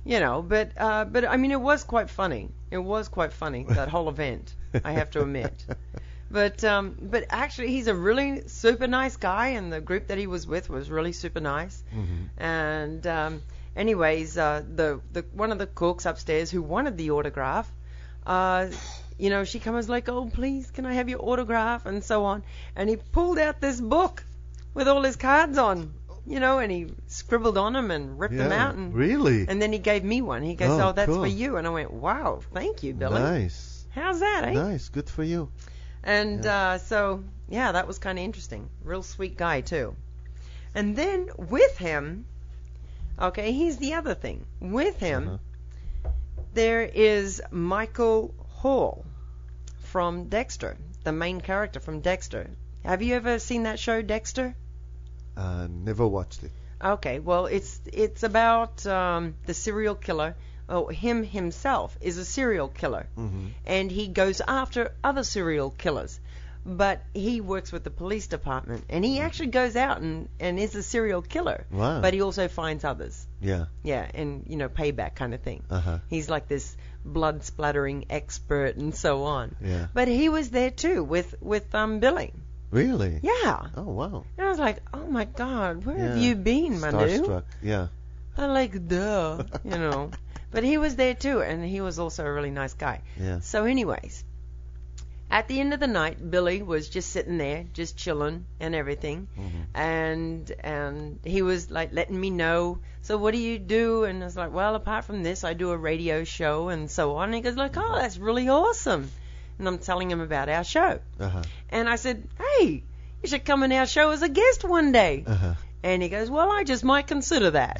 you know, but uh, but I mean, it was quite funny. It was quite funny, that whole event, I have to admit. But um, but actually, he's a really super nice guy, and the group that he was with was really super nice. Mm-hmm. And um, anyways, uh, the the one of the cooks upstairs who wanted the autograph, uh, you know, she comes like, oh, please, can I have your autograph, and so on. And he pulled out this book with all his cards on, you know, and he scribbled on them and ripped Yeah, them out. And, really? and then he gave me one. He goes, Oh, oh, that's cool. for you. And I went, wow, thank you, Billy. Nice. How's that, eh? Nice. Good for you. And Yeah. uh, so, yeah, that was kind of interesting. Real sweet guy, too. And then with him, okay, here's the other thing. With him, Uh-huh. there is Michael Hall from Dexter, the main character from Dexter. Have you ever seen that show, Dexter? Uh, never watched it. Okay, well, it's it's about um, the serial killer. Oh, him himself is a serial killer, Mm-hmm. and he goes after other serial killers. But he works with the police department, and he actually goes out and, and is a serial killer. Wow. But he also finds others. Yeah. Yeah, and, you know, payback kind of thing. Uh-huh. He's like this blood splattering expert and so on. Yeah. But he was there too with, with um Billy. Really? Yeah. Oh, wow. And I was like, oh my God, where have Yeah. you been, my dude? Starstruck. Yeah. I'm like, duh, you know. But he was there too, and he was also a really nice guy. Yeah. So anyways, at the end of the night, Billy was just sitting there, just chilling and everything. Mm-hmm. And and he was like letting me know, so what do you do? And I was like, well, apart from this, I do a radio show and so on. And he goes like, oh, that's really awesome. And I'm telling him about our show. Uh-huh. And I said, hey, you should come on our show as a guest one day. Uh-huh. And he goes, well, I just might consider that.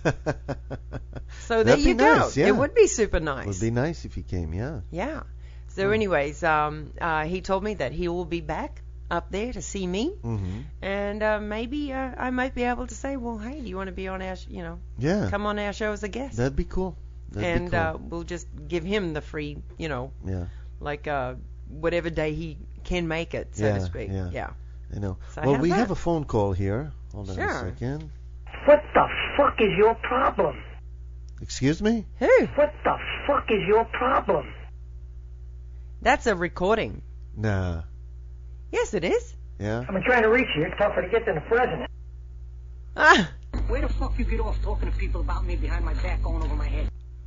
So there That'd be you go. nice, yeah. It would be super nice. Would be nice if he came, yeah. Yeah. So Hmm. anyways, um, uh, he told me that he will be back up there to see me. Mm-hmm. And uh, maybe uh, I might be able to say, well, hey, do you want to be on our, sh- you know, Yeah. come on our show as a guest? That'd be cool. That'd and be cool. uh, we'll just give him the free, you know, yeah. like uh, whatever day he can make it, so Yeah, to speak. yeah. Yeah. I know. So well, how's we that? have a phone call here. Hold on Sure. a second. What the fuck is your problem? Excuse me? Who? What the fuck is your problem? That's a recording. Nah. Yes, it is. Yeah? I've been trying to reach you. It's tougher to get than the president. Ah. Where the fuck you get off talking to people about me behind my back, going over my head?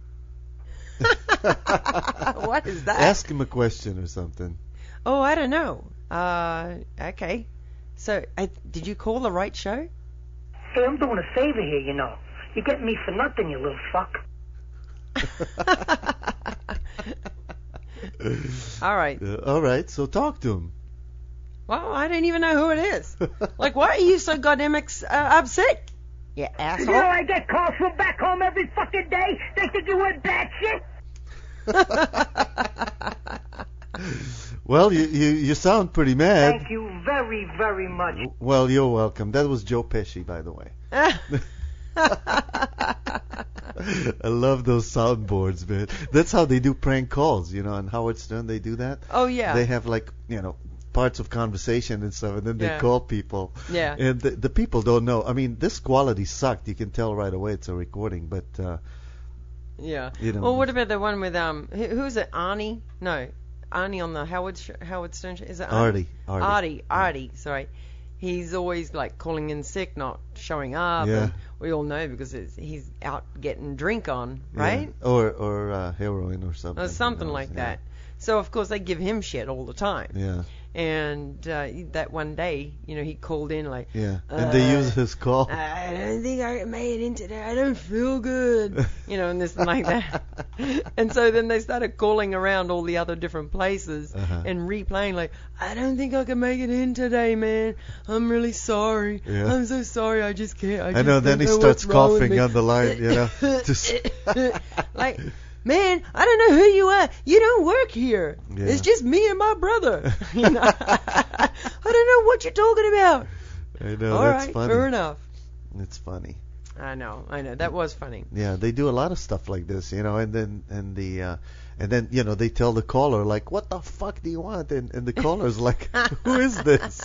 What is that? Ask him a question or something. Oh, I don't know. Uh, okay. So, I, did you call the right show? Hey, I'm doing a favor here, you know. You're getting me for nothing, you little fuck. All right. Uh, all right, so talk to him. Well, I don't even know who it is. Like, why are you so goddamn ex- uh, upset? You You know asshole. I get calls from back home every fucking day. They think you were bad shit. Well, you, you, you sound pretty mad. Thank you very, very much. Well, you're welcome. That was Joe Pesci, by the way. I love those soundboards, man. That's how they do prank calls, you know, on Howard Stern they do that. Oh, yeah. They have, like, you know, parts of conversation and stuff, and then they Yeah. call people. Yeah. And the, the people don't know. I mean, this quality sucked. You can tell right away it's a recording, but, uh, Yeah. you know. Well, what about the one with, um, who- who's it, Arnie? No. Arnie on the Howard sh- Howard Stern show. Is it Arnie? Artie. Artie. Artie. Artie, sorry. He's always, like, calling in sick, not showing up. Yeah. And we all know because it's, he's out getting drink on, Yeah. right? Or, or uh, heroin or something. Or something who knows, like yeah. that. So, of course, they give him shit all the time. Yeah. And uh, that one day, you know, he called in like, Yeah. And they Uh, use his call. I don't think I made it in today. I don't feel good. You know, and this and like that. And so then they started calling around all the other different places Uh-huh. and replaying like, I don't think I can make it in today, man. I'm really sorry. Yeah. I'm so sorry. I just can't. I, I just know, then don't he know starts what's wrong with coughing me." on the line, you know. Just Like, man, I don't know who you are. You don't work here. Yeah. It's just me and my brother. You know? I don't know what you're talking about. I know, All that's right, funny. fair enough. It's funny. I know, I know. That was funny. Yeah, they do a lot of stuff like this, you know, and then and the uh, and then you know they tell the caller like, "What the fuck do you want?" And and the caller's like, "Who is this?"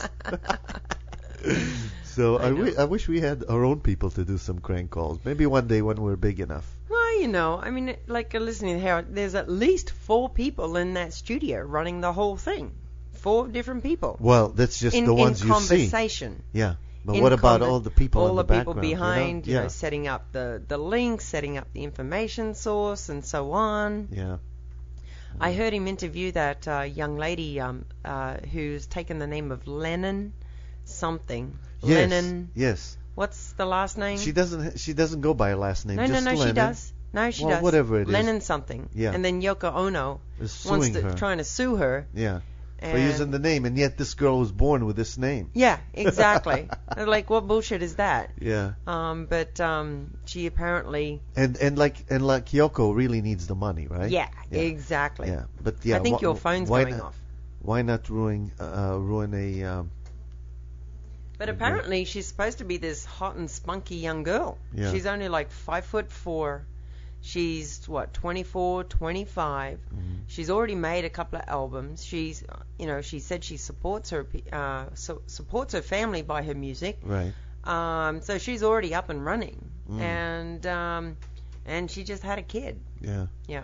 So I I, know. wi- I wish we had our own people to do some crank calls. Maybe one day when we're big enough. Well, you know, I mean, like listening to how there's at least four people in that studio running the whole thing. Four different people. Well, that's just in, the ones in you see. conversation. Yeah. But In what about conver- all the people all in the, the people background? behind, You you know? know, setting up the, the links, setting up the information source, and so on. Yeah. Yeah. I heard him interview that uh, young lady um, uh, who's taken the name of Lennon something. Yes. Lennon. Yes. What's the last name? She doesn't. She doesn't go by her last name. no, just no, no, Lennon she does. No, she well, does. whatever it is. Lennon something. Yeah. And then Yoko Ono is wants suing to, her. trying to sue her. Yeah. And For using the name, and yet this girl was born with this name. Yeah, exactly. Like, what bullshit is that? Yeah. Um, but um, she apparently. And and like and like Yoko really needs the money, right? Yeah, Yeah. exactly. Yeah. But yeah. I think wh- your phone's why going not, off. Why not ruin uh, ruin a? Um, But apparently she's supposed to be this hot and spunky young girl. Yeah. She's only like five foot four. She's what, twenty-four, twenty-five. Mm-hmm. She's already made a couple of albums. She's, you know, she said she supports her, pe- uh, so supports her family by her music. right. Um, so she's already up and running, Mm. and um, and she just had a kid. Yeah. Yeah.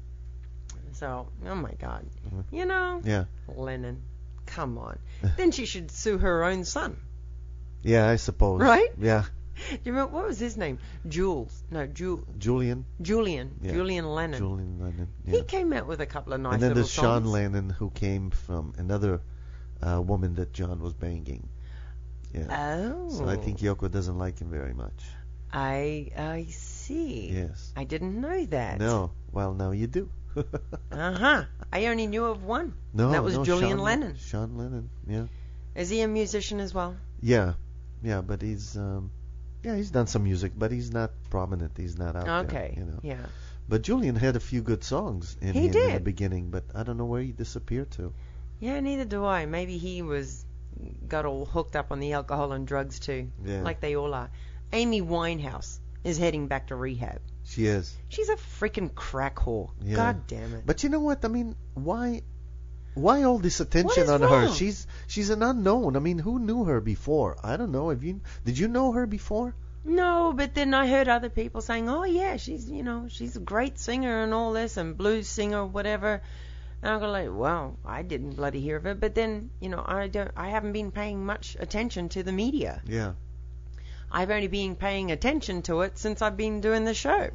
So, oh my God, Mhm. you know, Yeah. Lennon, come on. Then she should sue her own son. Yeah, I suppose. Right? Yeah. Do you remember what was his name? Jules. No, Ju- Julian. Julian. Yeah. Julian Lennon. Julian Lennon. Yeah. He came out with a couple of nice and then little there's Sean songs. Lennon, who came from another uh, woman that John was banging. Yeah. Oh. So I think Yoko doesn't like him very much. I I see. Yes. I didn't know that. No. Well, now you do. Uh huh. I only knew of one. No. That was no, Julian Sean, Lennon. Sean Lennon. Yeah. Is he a musician as well? Yeah. Yeah, but he's um, yeah, he's done some music, but he's not prominent. He's not out Okay. there. You know. Yeah. But Julian had a few good songs in He him in the did. beginning, but I don't know where he disappeared to. Yeah, neither do I. Maybe he was got all hooked up on the alcohol and drugs too, Yeah. like they all are. Amy Winehouse is heading back to rehab. She is. She's a freaking crack whore. Yeah. God damn it. But you know what? I mean, why why all this attention What is on her? wrong? She's she's an unknown. I mean, who knew her before? I don't know. Have you did you know her before? No, but then I heard other people saying, "Oh yeah, she's you know she's a great singer and all this and blues singer whatever." And I go like, "Well, I didn't bloody hear of it." But then you know I don't I haven't been paying much attention to the media. Yeah. I've only been paying attention to it since I've been doing the show.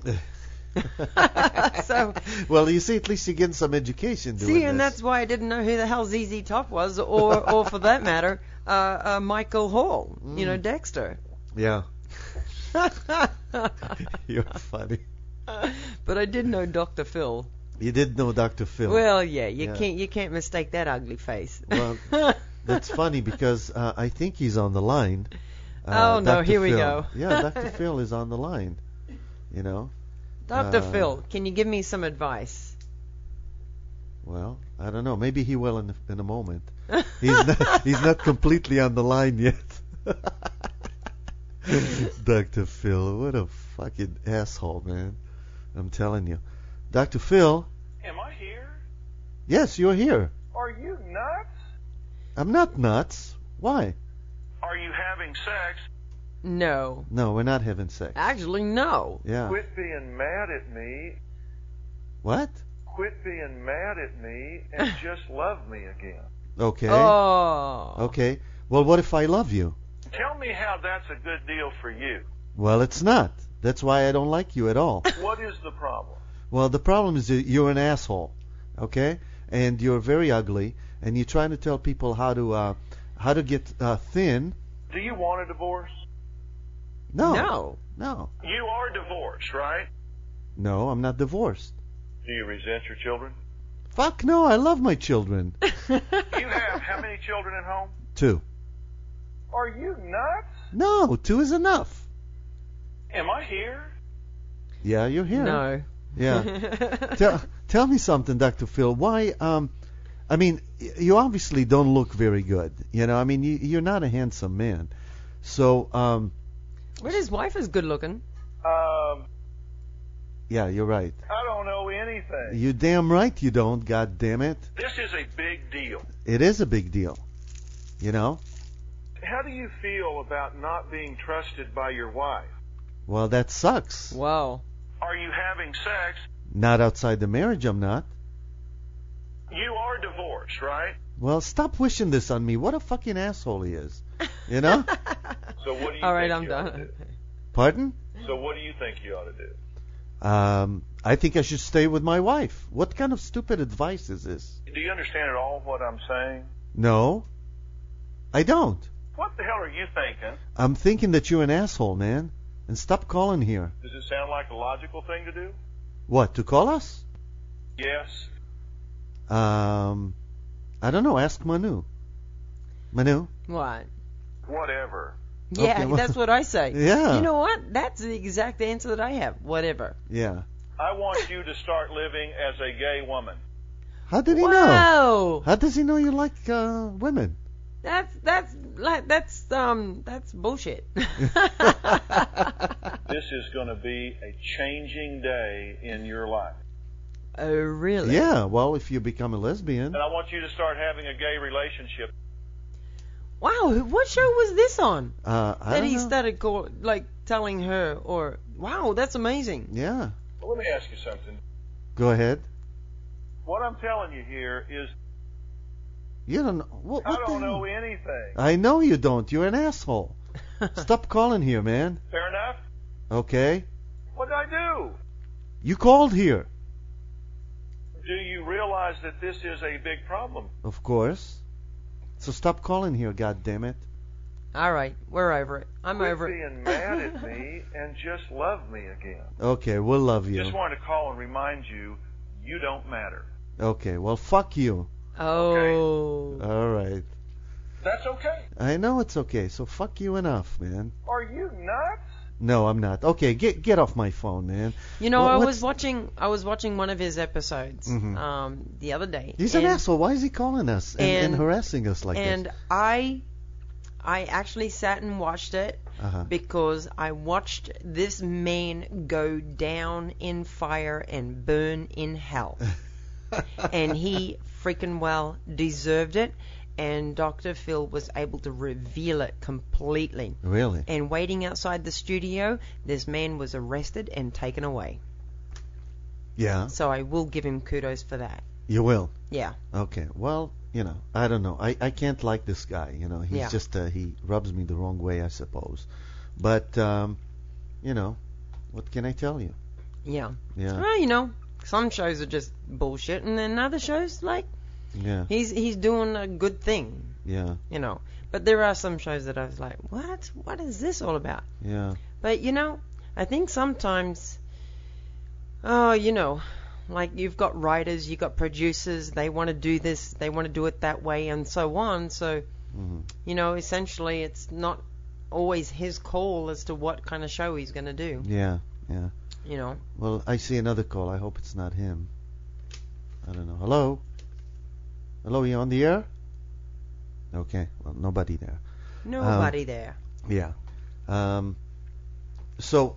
So Well, you see, at least you're getting some education doing see, and this. that's why I didn't know who the hell Z Z Top was, or or for that matter, uh, uh, Michael Hall. You know, Dexter. Yeah. You're funny. But I did know Doctor Phil. You did know Doctor Phil. Well, yeah, you Yeah. can't you can't mistake that ugly face. Well, that's funny because uh, I think he's on the line. Uh, Oh, no, Doctor here we Phil. go. Yeah, Doctor Phil is on the line. You know. Doctor Uh, Phil, can you give me some advice? Well, I don't know. Maybe he will in a, in a moment. He's not, he's not completely on the line yet. Doctor Phil, what a fucking asshole, man. I'm telling you. Doctor Phil, Am I here? yes, you're here. Are you nuts? I'm not nuts. Why? Are you having sex? No. No, we're not having sex. Actually, no. Yeah. Quit being mad at me. What? Quit being mad at me and just love me again. Okay. Oh. Okay. Well, what if I love you? Tell me how that's a good deal for you. Well, it's not. That's why I don't like you at all. What is the problem? Well, the problem is that you're an asshole, okay? And you're very ugly, and you're trying to tell people how to uh, how to get uh, thin. Do you want a divorce? No. No. No. You are divorced, right? No, I'm not divorced. Do you resent your children? Fuck no, I love my children. You have how many children at home? Two. Are you nuts? No, two is enough. Am I here? Yeah, you're here. No. Yeah. tell, tell me something, Doctor Phil. Why, um, I mean, y- you obviously don't look very good. You know, I mean, you, you're not a handsome man. So, um, But his wife is good looking. Um, yeah, you're right. I don't know anything. You damn right you don't, god damn it. This is a big deal. It is a big deal. You know? How do you feel about not being trusted by your wife? Well, that sucks. Wow. Are you having sex? Not outside the marriage, I'm not. You are divorced, right? Well, stop wishing this on me. What a fucking asshole he is. You know? So what do you All right, think I'm you ought to done. do? Pardon? So what do you think you ought to do? Um, I think I should stay with my wife. What kind of stupid advice is this? Do you understand at all what I'm saying? No, I don't. What the hell are you thinking? I'm thinking that you're an asshole, man. And stop calling here. Does it sound like a logical thing to do? What, to call us? Yes. Um, I don't know. Ask Manu. Manu? What? Whatever. Yeah, Okay, well- that's what I say. Yeah. You know what? That's the exact answer that I have. Whatever. Yeah. I want you to start living as a gay woman. How did he know? Wow. How does he know you like uh, women? That's that's like that's um that's bullshit. This is going to be a changing day in your life. Oh really? Yeah, well, if you become a lesbian. And I want you to start having a gay relationship. Wow. What show was this on? Uh, I That don't he know. started call, like telling her or wow, that's amazing. Yeah. Well, let me ask you something. Go ahead. What I'm telling you here is You don't know. What, I what don't the know hell? anything. I know you don't. You're an asshole. Stop calling here, man. Fair enough? Okay? What did I do? You called here. Do you realize that this is a big problem? Of course. So stop calling here, goddammit. All right, we're over it. I'm Quit over it. being mad at me and just love me again. Okay, we'll love Just you. wanted to call and remind you, you don't matter. Okay, well, fuck you. Oh. All right. That's okay. I know it's okay, so fuck you enough, man. Are you nuts? No, I'm not. Okay, get get off my phone, man. You know, What- I what's- was watching. I was watching one of his episodes Mhm. um, the other day. He's and, an asshole. Why is he calling us and, and, and- harassing us like And this? I, I actually sat and watched it Uh-huh. because I watched this man go down in fire and burn in hell, and he freaking well deserved it. And Doctor Phil was able to reveal it completely. Really? And waiting outside the studio, this man was arrested and taken away. Yeah. So I will give him kudos for that. You will. Yeah. Okay. Well, you know, I don't know. I, I can't like this guy. You know, he's Yeah. just uh, he rubs me the wrong way, I suppose. But um, you know, what can I tell you? Yeah. Yeah. Well, you know, some shows are just bullshit, and then other shows, like, Yeah. he's he's doing a good thing, Yeah. you know. But there are some shows that I was like, what? What is this all about? Yeah. But, you know, I think sometimes, oh, you know, like you've got writers, you've got producers, they want to do this, they want to do it that way, and so on. So, Mhm. you know, essentially it's not always his call as to what kind of show he's going to do, Yeah. Yeah. you know. Well, I see another call. I hope it's not him. I don't know. Hello? Hello, you on the air? Okay. Well, nobody there. Nobody there. Yeah. Um, so,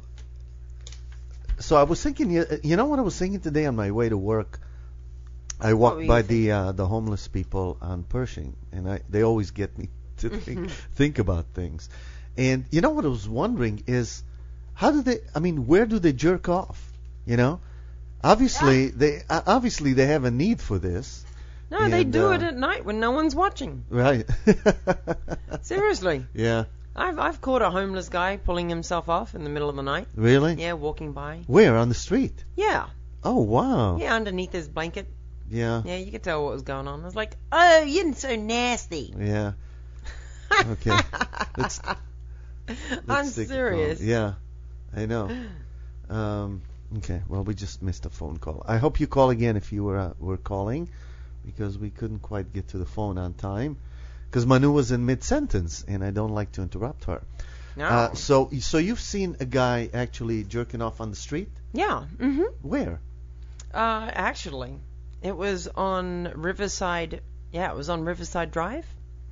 so I was thinking, you you know what I was thinking today on my way to work? I were walked you by the uh, the homeless people on Pershing, and I they always get me to think think about things. And you know what I was wondering is, how do they? I mean, where do they jerk off? You know, obviously they uh, obviously they have a need for this, No, they and, do uh, it at night when no one's watching. right? Seriously. Yeah. I've I've caught a homeless guy pulling himself off in the middle of the night. Really? Yeah, walking by. Where on the street? Yeah. Oh wow. Yeah, underneath his blanket. Yeah. Yeah, you could tell what was going on. I was like, oh, you're so nasty. Yeah. Okay. Let's, I'm let's take a serious. call. Yeah, I know. Um, okay. Well, we just missed a phone call. I hope you call again if you were uh, were calling, because we couldn't quite get to the phone on time. Because Manu was in mid sentence, and I don't like to interrupt her. No. Uh, so, so you've seen a guy actually jerking off on the street? yeah. Mhm. Where? Uh, actually, it was on Riverside. Yeah, it was on Riverside Drive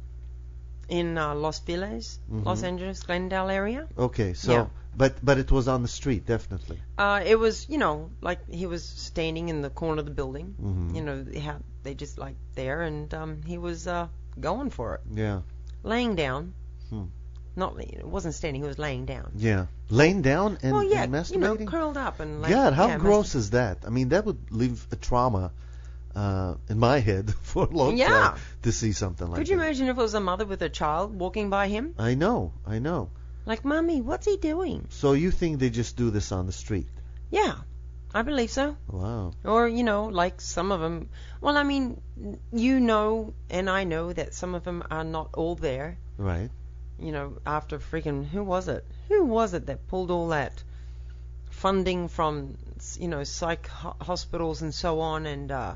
in uh, Los Feliz, Mhm. Los Angeles, Glendale area. Okay. So, Yeah. but but it was on the street, definitely. Uh, it was, you know, like he was standing in the corner of the building. Mhm. You know, they, had, they just like there, and um, he was uh, going for it, Yeah. laying down. Hmm. Not, it wasn't standing. He was laying down. Yeah. Laying down and, well, yeah, and masturbating? you know, curled up and laying. God, how yeah, gross is that? I mean, that would leave a trauma uh, in my head for a long Yeah. time to see something like that. Could you imagine if it was a mother with a child walking by him? I know, I know. Like, Mummy, what's he doing? So you think they just do this on the street? Yeah, I believe so. Wow. Or, you know, like some of them. Well, I mean, you know, and I know that some of them are not all there. Right. You know, after freaking, who was it? Who was it that pulled all that funding from, you know, psych ho- hospitals and so on, and uh,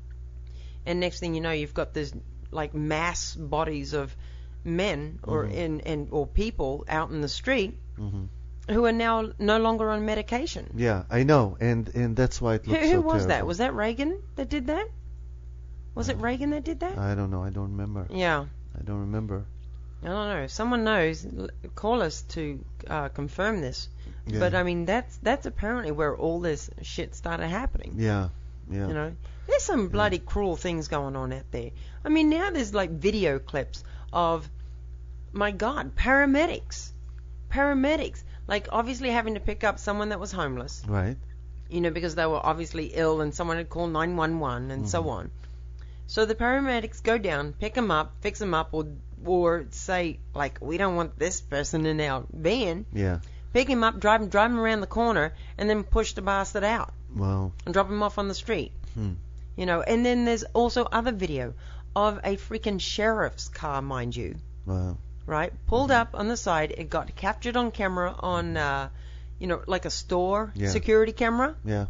and next thing you know, you've got this like mass bodies of men or Mhm. in and or people out in the street Mm-hmm. who are now no longer on medication. Yeah, I know, and and that's why it Who, looks who so was that? terrible. Was that Reagan that did that? Was it Reagan that did that? I don't know. I don't remember. Yeah. I don't remember. I don't know. If someone knows, l- call us to uh, confirm this. Yeah. But I mean, that's that's apparently where all this shit started happening. Yeah. Yeah. You know, there's some bloody cruel things going on out there. I mean, now there's like video clips of, my God, paramedics, paramedics, like obviously having to pick up someone that was homeless. Right. You know, because they were obviously ill and someone had called nine one one and so on. So the paramedics go down, pick them up, fix them up, or or say, like, we don't want this person in our van. Yeah. Pick him up, drive him, drive him around the corner, and then push the bastard out Wow. and drop him off on the street. Hmm. You know, and then there's also other video of a freaking sheriff's car, mind you, Wow. right? Pulled up on the side. It got captured on camera on, uh, you know, like a store Yeah. security camera. Yeah.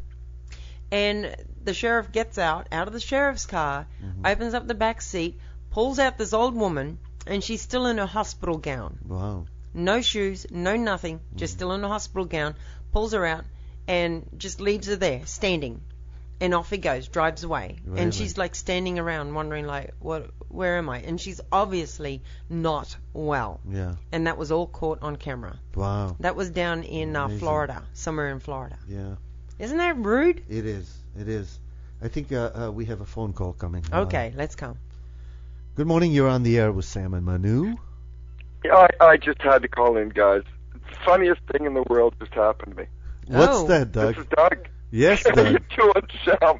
And the sheriff gets out, out of the sheriff's car, opens up the back seat, pulls out this old woman, and she's still in her hospital gown. Wow. No shoes, no nothing, just still in a hospital gown, pulls her out, and just leaves her there, standing. And off he goes, drives away. Really? And she's like standing around wondering like, what, where am I? And she's obviously not well. Yeah. And that was all caught on camera. Wow. That was down in uh, Amazing. Florida, somewhere in Florida. Yeah. Isn't that rude? It is. It is. I think uh, uh, we have a phone call coming. Okay, let's come. Good morning. You're on the air with Sam and Manu. Yeah, I, I just had to call in, guys. Funniest thing in the world just happened to me. What's Oh. that, Doug? This is Doug. Yes, How you Doug. doing, Sam?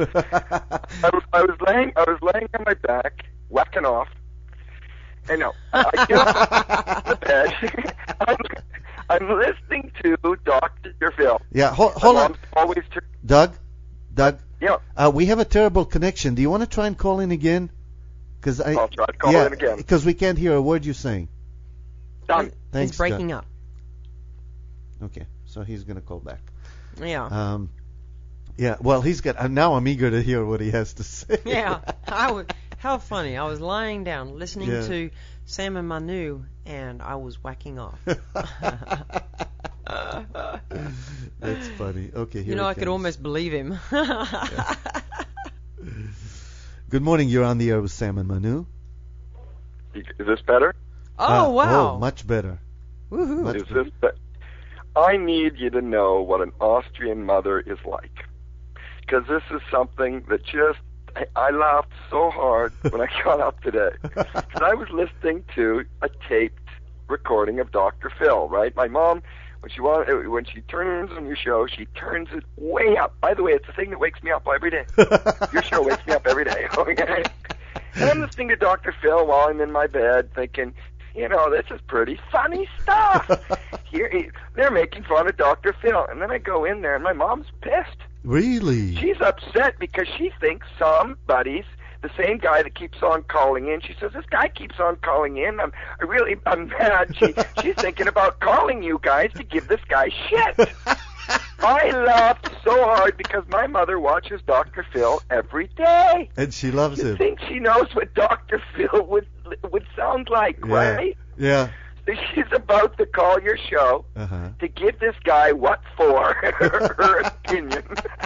I was, I was laying, I was laying on my back, whacking off. And no, I get up the bed. I'm, I'm listening to Doctor Phil. Yeah. Hold, My hold on, mom's always tur- Doug. Doug. yeah. Uh, we have a terrible connection. Do you want to try and call in again? Because I. I'll try to call yeah, in again. Because we can't hear a word you're saying. Done. Thanks, It's breaking Doug. up. Okay. So he's gonna call back. Yeah. Um. Yeah. Well, he's got. Uh, now I'm eager to hear what he has to say. Yeah. I was, how funny. I was lying down listening Yeah. to Sam and Manu, and I was whacking off. That's funny. Okay. Here You know, it I could comes. almost believe him. Good morning. You're on the air with Sam and Manu. Is this better? Oh, Uh, wow. Oh, much better. Woohoo. much Is this be- I need you to know what an Austrian mother is like. Because this is something that just, I, I laughed so hard when I got up today. Because I was listening to a taped recording of Doctor Phil, right? My mom, when she want, when she turns on your show, she turns it way up. By the way, it's the thing that wakes me up every day. Your show wakes me up every day. Okay? And I'm listening to Doctor Phil while I'm in my bed thinking, you know, this is pretty funny stuff. Here, he- they're making fun of Doctor Phil. And then I go in there and my mom's pissed. Really? She's upset because she thinks somebody's the same guy that keeps on calling in. She says, this guy keeps on calling in. I'm I really, I'm mad. She, she's thinking about calling you guys to give this guy shit. I laughed so hard because my mother watches Doctor Phil every day. And she loves You him. think she knows what Doctor Phil would would sound like, Yeah. right? Yeah. So she's about to call your show Uh-huh. to give this guy what for her opinion.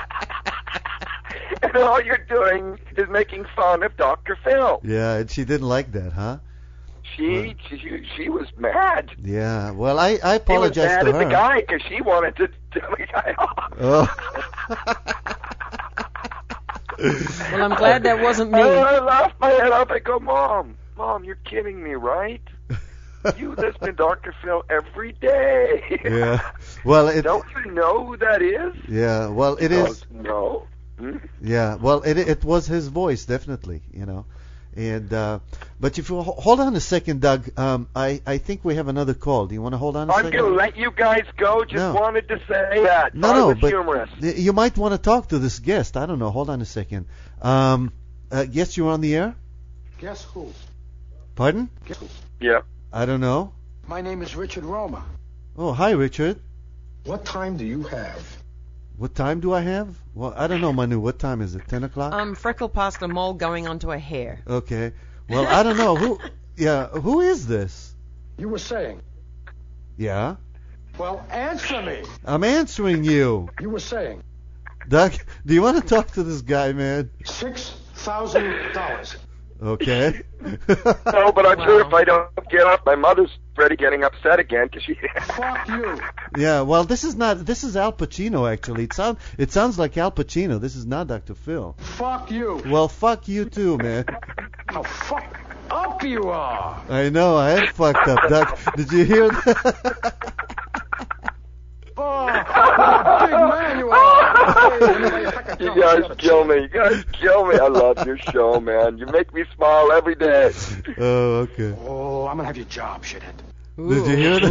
And all you're doing is making fun of Doctor Phil. Yeah, and she didn't like that, huh? She she, she was mad. Yeah. Well, I, I She was apologize mad to at her. the guy because she wanted to tell the guy off. Oh. Well, I'm glad that wasn't me. I laughed my head off. I go, Mom, Mom, you're kidding me, right? You listen to Doctor Phil every day. Yeah. Well, it. Don't you know who that is? Yeah. Well, it Oh, is. No. Hmm? Yeah. Well, it it was his voice, definitely. You know. And uh, but if you ho- hold on a second, Doug, um, I I think we have another call. Do you want to hold on a I'm second? going to let you guys go. Just No. wanted to say that. No, I no, was but humorous. y- you might want to talk to this guest. I don't know. Hold on a second. Um, uh, guess you're on the air. Guess who? Pardon? Guess who? Yeah. I don't know. My name is Richard Roma. Oh, hi, Richard. What time do you have? What time do I have? Well, I don't know, Manu. What time is it? Ten o'clock? Um, freckle past a mole going onto a hair. Okay. Well, I don't know. Who? Yeah. Who is this? You were saying. Yeah. Well, answer me. I'm answering you. You were saying. Doug, do you want to talk to this guy, man? Six thousand dollars. Okay. No, but I'm sure Wow. if I don't get up, my mother's already getting upset again because she. Fuck you. Yeah. Well, this is not. This is Al Pacino, actually. It sounds. It sounds like Al Pacino. This is not Doctor Phil. Fuck you. Well, fuck you too, man. How fuck up you are. I know. I am fucked up, Doug. Did you hear that? Oh, what a big man you are. Hey, anyway, take a You count. guys Shut up. kill me. You guys kill me. I love your show, man. You make me smile every day. Oh, okay. Oh, I'm gonna have your job, shithead. Did you hear that?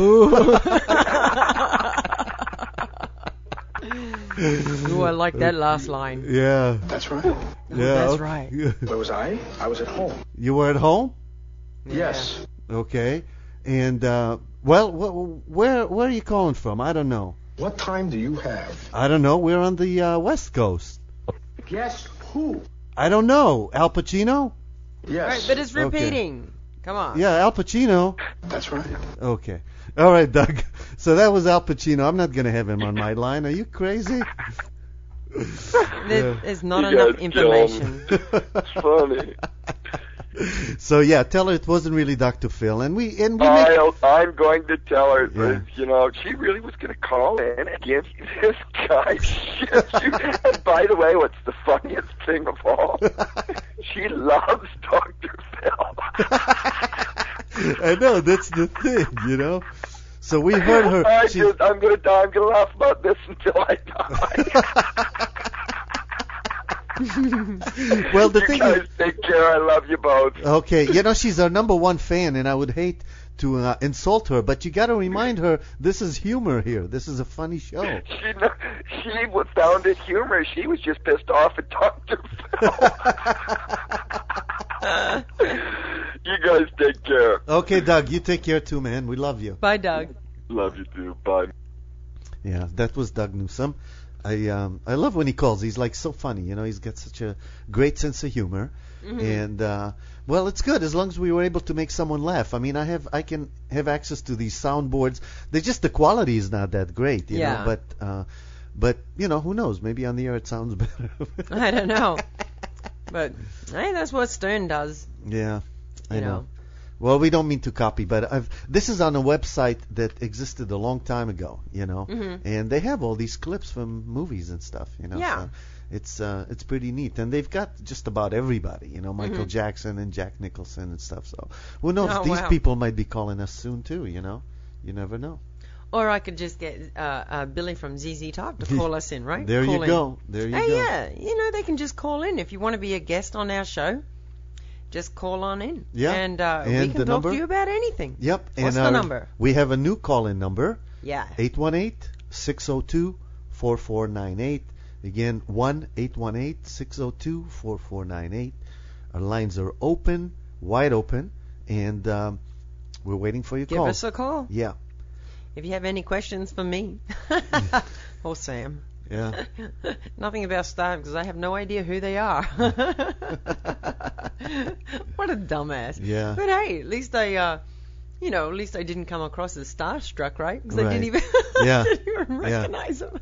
Ooh, I like that last line. Yeah. That's right. Yeah. That's okay. right. Where was I? I was at home. You were at home? Yes. Okay. And uh, well, wh- where where are you calling from? I don't know. What time do you have? I don't know. We're on the uh, West Coast. Guess who? I don't know. Al Pacino? Yes. Right, but it's Okay. repeating. Come on. Yeah, Al Pacino. That's right. Okay. All right, Doug. So that was Al Pacino. I'm not going to have him on my line. Are you crazy? There, there's not You enough guys kill me. information. It's funny. So yeah, tell her it wasn't really Doctor Phil, and we and we make, I'll, I'm going to tell her, Yeah. you know, she really was going to call in and give you this guy shit. She, and by the way, what's the funniest thing of all? She loves Doctor Phil. I know that's the thing, you know. So we heard her. I she- just, I'm going to die. I'm going to laugh about this until I die. well, the you thing guys is, take care. I love you both. okay, you know she's our number one fan, and I would hate to uh, insult her, but you got to remind her this is humor here. This is a funny show. She kn- she was found it humor. She was just pissed off at Doctor Phil. You guys take care. Okay, Doug, you take care too, man. We love you. Bye, Doug. Love you too. Bye. Yeah, that was Doug Newsome. I um I love when he calls. He's like so funny, you know. He's got such a great sense of humor, Mm-hmm. and uh, well, it's good as long as we were able to make someone laugh. I mean, I have I can have access to these soundboards. They just the quality is not that great, you Yeah. know. But uh, but you know, who knows? Maybe on the air it sounds better. I don't know. But, hey, that's what Stern does. Yeah, I You know. know. Well, we don't mean to copy, but I've, this is on a website that existed a long time ago, you know, Mhm. and they have all these clips from movies and stuff, you know. Yeah. So it's uh, it's pretty neat, and they've got just about everybody, you know, Michael Mhm. Jackson and Jack Nicholson and stuff. So who knows? Oh, These wow. people might be calling us soon too, you know. You never know. Or I could just get uh, uh, Billy from Z Z Top to call us in, right? There Call you in. go. There you Hey, go. yeah, you know, they can just call in. If you want to be a guest on our show, just call on in. Yeah. And, uh, we And can the talk number? to you about anything. Yep. What's and the our- number? We have a new call-in number. Yeah. eight one eight, six oh two, four four nine eight. Again, one eight one eight, six oh two, four four nine eight. Our lines are open, wide open, and um, we're waiting for your Give call. us a call. Yeah, If you have any questions for me or Sam. yeah. Nothing about Star because I have no idea who they are. What a dumbass. Yeah. But hey, at least I, uh, you know, at least I didn't come across as starstruck, right? Because I Right. didn't even, Yeah. didn't even Yeah. recognize him.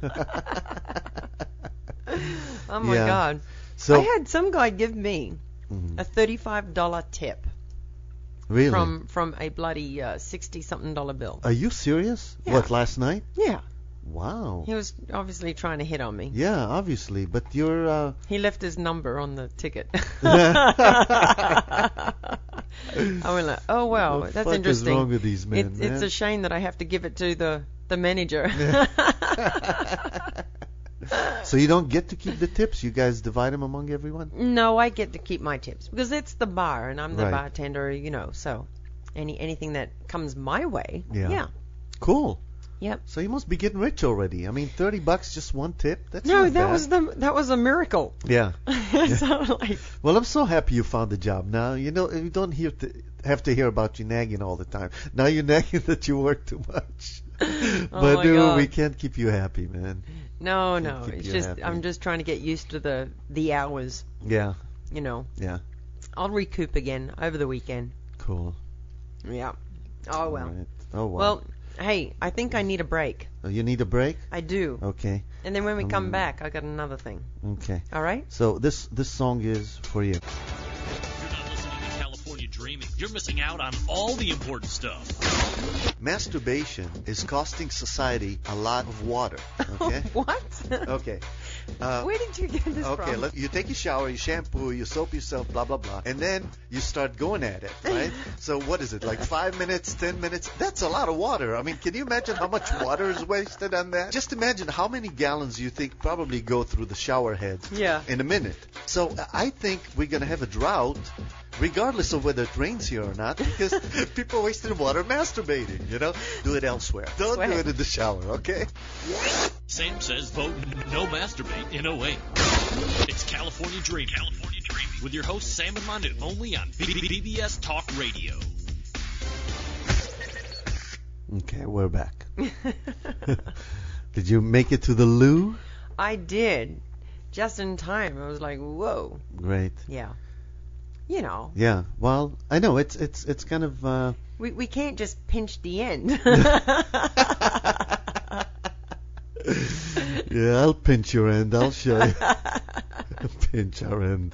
Oh my Yeah. God. So, I had some guy give me Mhm. a thirty-five dollar tip really? from from a bloody uh, sixty something dollar bill. Are you serious? Yeah. What, last night? Yeah. Wow. He was obviously trying to hit on me. Yeah, obviously. But you're, uh, He left his number on the ticket. I went like, oh wow, What the that's fuck interesting. is wrong with these men, It's, it's man? a shame that I have to give it to the the manager. So you don't get to keep the tips? You guys divide them among everyone? No, I get to keep my tips because it's the bar and I'm the Right. bartender, you know. So any anything that comes my way, Yeah. yeah. Cool. Yep. So you must be getting rich already. I mean, thirty bucks just one tip? That's No, not that bad. was the that was a miracle. Yeah. So like, Well, I'm so happy you found a job now. You know, you don't hear to, have to hear about you nagging all the time. Now you're nagging that you work too much. But my dude, God. we can't keep you happy, man. no, Can't no, keep it's you just happy. I'm just trying to get used to the the hours, Yeah. you know. Yeah. I'll recoup again over the weekend. Cool. Yeah. Oh well. All right. Oh wow. Well, hey, I think I need a break. Oh, you need a break? I do. Okay. And then when we come Um, back, I got another thing. Okay. All right? So this this song is for you. You're not listening to California Dreaming. You're missing out on all the important stuff. Masturbation is costing society a lot of water. Okay. What? Okay. Uh, Where did you get this Okay, from? let, you take a shower, you shampoo, you soap yourself, blah, blah, blah. And then you start going at it, right? So what is it, like five minutes, ten minutes? That's a lot of water. I mean, can you imagine how much water is wasted on that? Just imagine how many gallons you think probably go through the shower head Yeah. in a minute. So uh, I think we're going to have a drought regardless of whether it rains here or not, because people are wasting water masturbating, you know? Do it elsewhere. Don't Sweat. do it in the shower, okay? Sam says vote no masturbate in oh eight. It's California Dreaming. California Dreaming. With your host Sam and Manu, only on B B S Talk Radio. Okay, we're back. Did you make it to the loo? I did. Just in time. I was like, whoa. Great. Yeah. You know, Yeah. Well, I know it's it's it's kind of uh we we can't just pinch the end. yeah, I'll pinch your end. I'll show you. Pinch our end.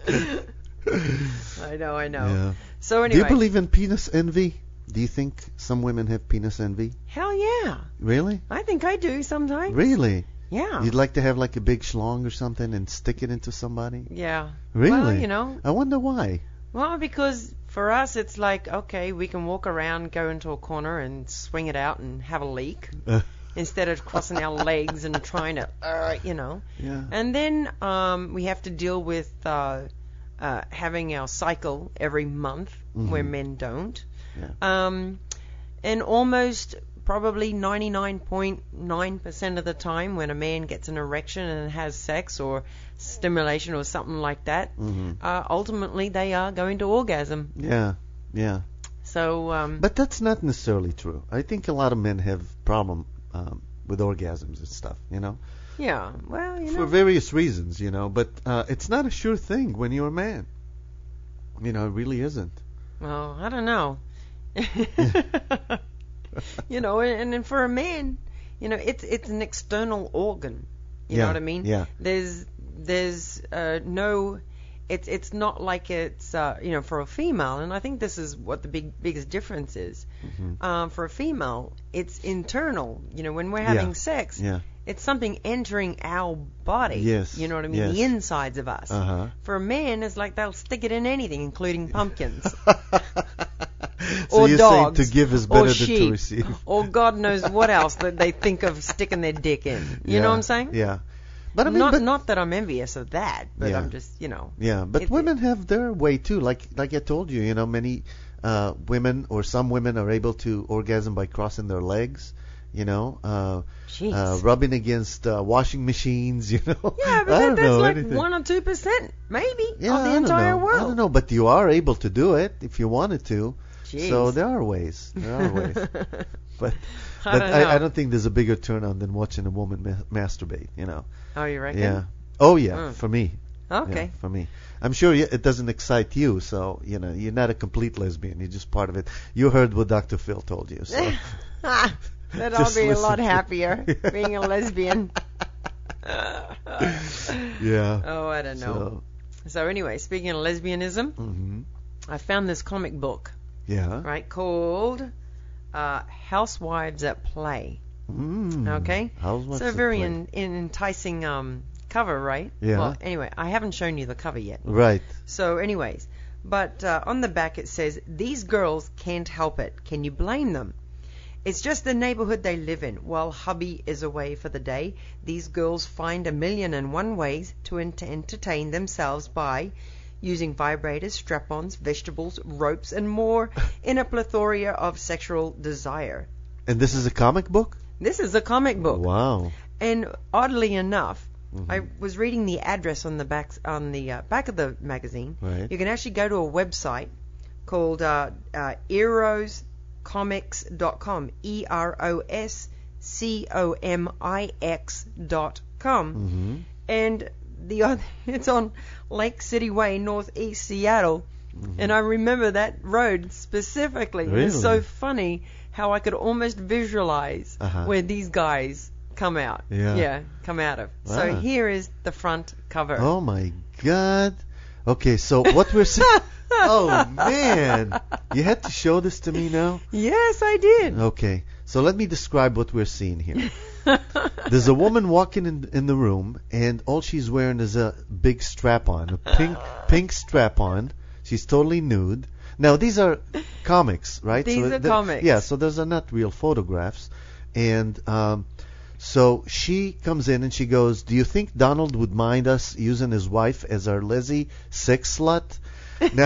I know, I know. Yeah. So Do anyway. you believe in penis envy? Do you think some women have penis envy? Hell yeah. Really? I think I do sometimes. Really? Yeah. You'd like to have like a big schlong or something and stick it into somebody? Yeah. Really? Well, you know. I wonder why. Well, because for us it's like, okay, we can walk around, go into a corner and swing it out and have a leak Uh, instead of crossing our legs and trying to, uh, you know. yeah. And then um, we have to deal with uh, uh, having our cycle every month, where Mhm. men don't. Yeah. Um, and almost probably ninety-nine point nine percent of the time when a man gets an erection and has sex or stimulation or something like that, Mhm. uh, ultimately they are going to orgasm. Yeah. Yeah. So, um, But that's not necessarily true. I think a lot of men have problem um, with orgasms and stuff, you know, yeah, well, you for know. various reasons, you know. But uh, it's not a sure thing when you're a man. You know, it really isn't. Well, I don't know. You know, and, and for a man, you know, it's it's an external organ. You Yeah, know what I mean? yeah. There's there's uh, no, it's it's not like it's uh, you know, for a female, and I think this is what the big biggest difference is. Mhm. Um, for a female, it's internal. You know, when we're having Yeah, sex, Yeah. it's something entering our body. Yes, You know what I mean? yes. The insides of us. Uh huh. For a man, it's like they'll stick it in anything, including pumpkins. So Or you're dogs, saying to give is or better than sheep, to receive. or God knows what else that they think of sticking their dick in. You know what I'm saying? Yeah. But I mean, not but, not that I'm envious of that, but Yeah. I'm just, you know. yeah, but it- women have their way too. Like like I told you, you know, many uh, women or some women are able to orgasm by crossing their legs. You know, uh, Jeez. uh, rubbing against uh, washing machines. You know. Yeah, but I that, don't that's know like anything. one or two percent, maybe, Yeah, of the I don't entire know. world. I don't know, but you are able to do it if you wanted to. Jeez. So there are ways. There are ways. But I but don't I, know. I don't think there's a bigger turn on than watching a woman ma- masturbate. You know. Oh, you reckon? Yeah. Oh yeah, Mm. for me. Okay. Yeah, for me. I'm sure y- it doesn't excite you, so you know you're not a complete lesbian. You're just part of it. You heard what Doctor Phil told you. So Then I'll Just be a listen lot to- happier being a lesbian. yeah. Oh, I don't know. So, So anyway, speaking of lesbianism, hmm I found this comic book, Yeah. right, called uh, Housewives at Play. Mm. Okay? Housewives So a at very Play. in, in enticing um, cover, right? Yeah. Well, anyway, I haven't shown you the cover yet. Right. So anyways, But uh, on the back it says, "These girls can't help it. Can you blame them? It's just the neighborhood they live in. While hubby is away for the day, these girls find a million and one ways to ent- entertain themselves by using vibrators, strap-ons, vegetables, ropes, and more in a plethora of sexual desire." And this is a comic book? This is a comic book. Wow. And oddly enough, Mm-hmm. I was reading the address on the back on the uh, back of the magazine. Right. You can actually go to a website called uh, uh, eros comics dot com. E R O S C O M I X dot com. Mm-hmm. And the other, it's on Lake City Way, northeast Seattle. Mm-hmm. And I remember that road specifically. Really? It's so funny how I could almost visualize Uh-huh. where these guys come out. Yeah. Yeah, come out of. Wow. So here is the front cover. Oh my God. Okay, so what we're seeing. Oh man, you had to show this to me now? Yes, I did. Okay, so let me describe what we're seeing here. There's a woman walking in in the room, and all she's wearing is a big strap-on, a pink pink strap-on. She's totally nude. Now these are comics, right? These so are the- comics. Yeah, so those are not real photographs, and um, so she comes in and she goes, "Do you think Donald would mind us using his wife as our lazy sex slut?" Now,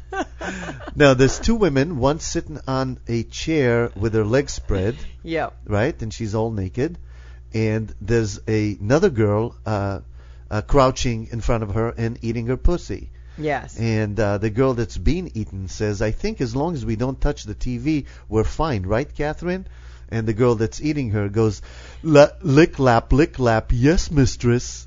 now there's two women, one sitting on a chair with her legs spread, Yep. right, and she's all naked, and there's a, another girl uh, uh, crouching in front of her and eating her pussy. Yes. And uh, the girl that's being eaten says, "I think as long as we don't touch the T V, we're fine, right, Catherine?" And the girl that's eating her goes, "La- lick lap, lick lap, yes, mistress."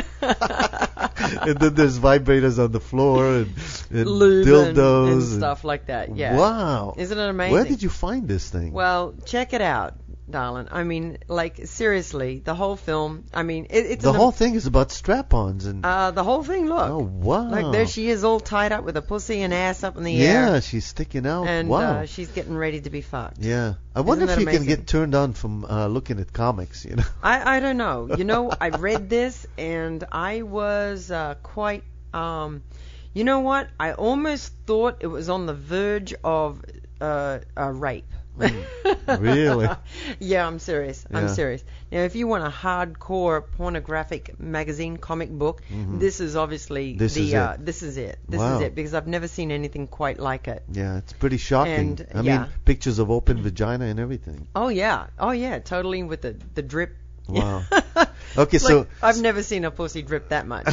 And then there's vibrators on the floor and, and Lube and, dildos and stuff like that. Yeah. Wow. Isn't it amazing? Where did you find this thing? Well, check it out, darling. I mean, like, seriously, the whole film, I mean, it, it's the an, whole thing is about strap-ons and uh, the whole thing, look. oh wow. Like, there she is all tied up with a pussy and ass up in the yeah, air. she's sticking out. And wow. uh, she's getting ready to be fucked. Yeah. I wonder Isn't if that you can amazing? get turned on from uh, looking at comics, you know. I, I don't know. You know, I read this and I was uh, quite, um, you know what? I almost thought it was on the verge of uh, a rape. Mm, really? Yeah, I'm serious. I'm Yeah. serious. Now, if you want a hardcore pornographic magazine comic book, Mhm. this is obviously This the is uh, it. this is it. This Wow. is it because I've never seen anything quite like it. Yeah, it's pretty shocking. And, I yeah. mean, pictures of open vagina and everything. Oh yeah, oh yeah, totally with the the drip. Wow. Okay, It's so like, I've never seen a pussy drip that much.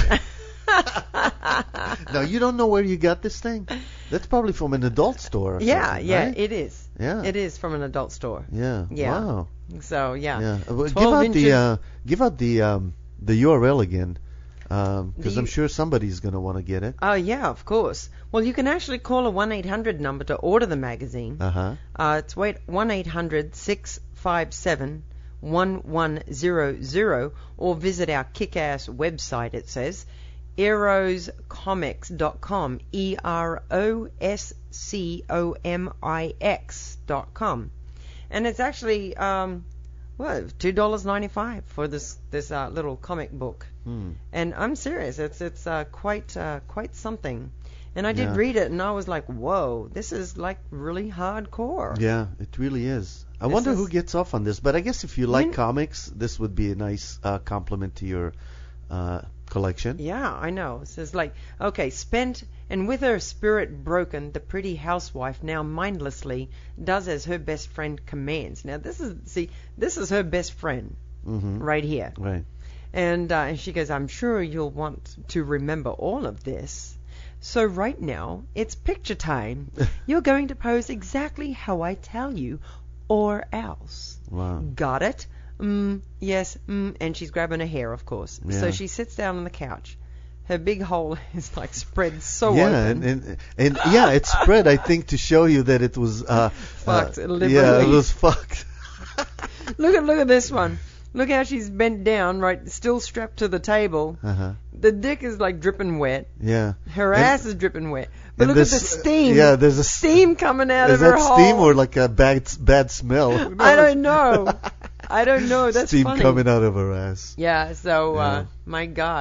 now you don't know where you got this thing? That's probably from an adult store. Or Yeah, something, yeah, right? it is. Yeah. It is from an adult store. Yeah. Yeah. Wow. So yeah. Yeah. Uh, well, give twelve out inches. the uh, give out the um, the U R L again, because The I'm U- sure somebody's gonna want to get it. Oh yeah, of course. Well, you can actually call a one eight hundred number to order the magazine. Uh huh. Uh, it's wait one eight hundred six five seven one one zero zero or visit our kick-ass website. It says eros comics dot com. E R O S C O M I X dot com. And it's actually um, well two dollars ninety five for this this uh, little comic book. Hmm. And I'm serious. It's it's uh, quite uh, quite something. And I did Yeah. read it, and I was like, "Whoa, this is like really hardcore." Yeah, it really is. I This wonder is- who gets off on this, but I guess if you like You kn- comics, this would be a nice uh, complement to your uh, collection. Yeah, I know. It says like, okay, spent and with her spirit broken, the pretty housewife now mindlessly does as her best friend commands. Now this is see, this is her best friend Mm-hmm. right here, Right. and uh, and she goes, "I'm sure you'll want to remember all of this." So right now, it's picture time. You're going to pose exactly how I tell you, or else. Wow. Got it? Mm, yes, mm, and she's grabbing her hair, of course. Yeah. So she sits down on the couch. Her big hole is like spread so yeah, open. and, and and yeah, it's spread. I think to show you that it was uh, Fucked, uh, liberally. yeah, it was fucked. Look at look at this one. Look how she's bent down, right, still strapped to the table. Uh-huh. The dick is like dripping wet. Yeah. Her And- ass is dripping wet. But and look at the this- steam. Yeah, there's a steam coming out Is of her that hole. steam or like a bad bad smell? Who I knows? don't know. I don't know. That's steam funny. coming out of her ass. Yeah, so, uh, Yeah. my God.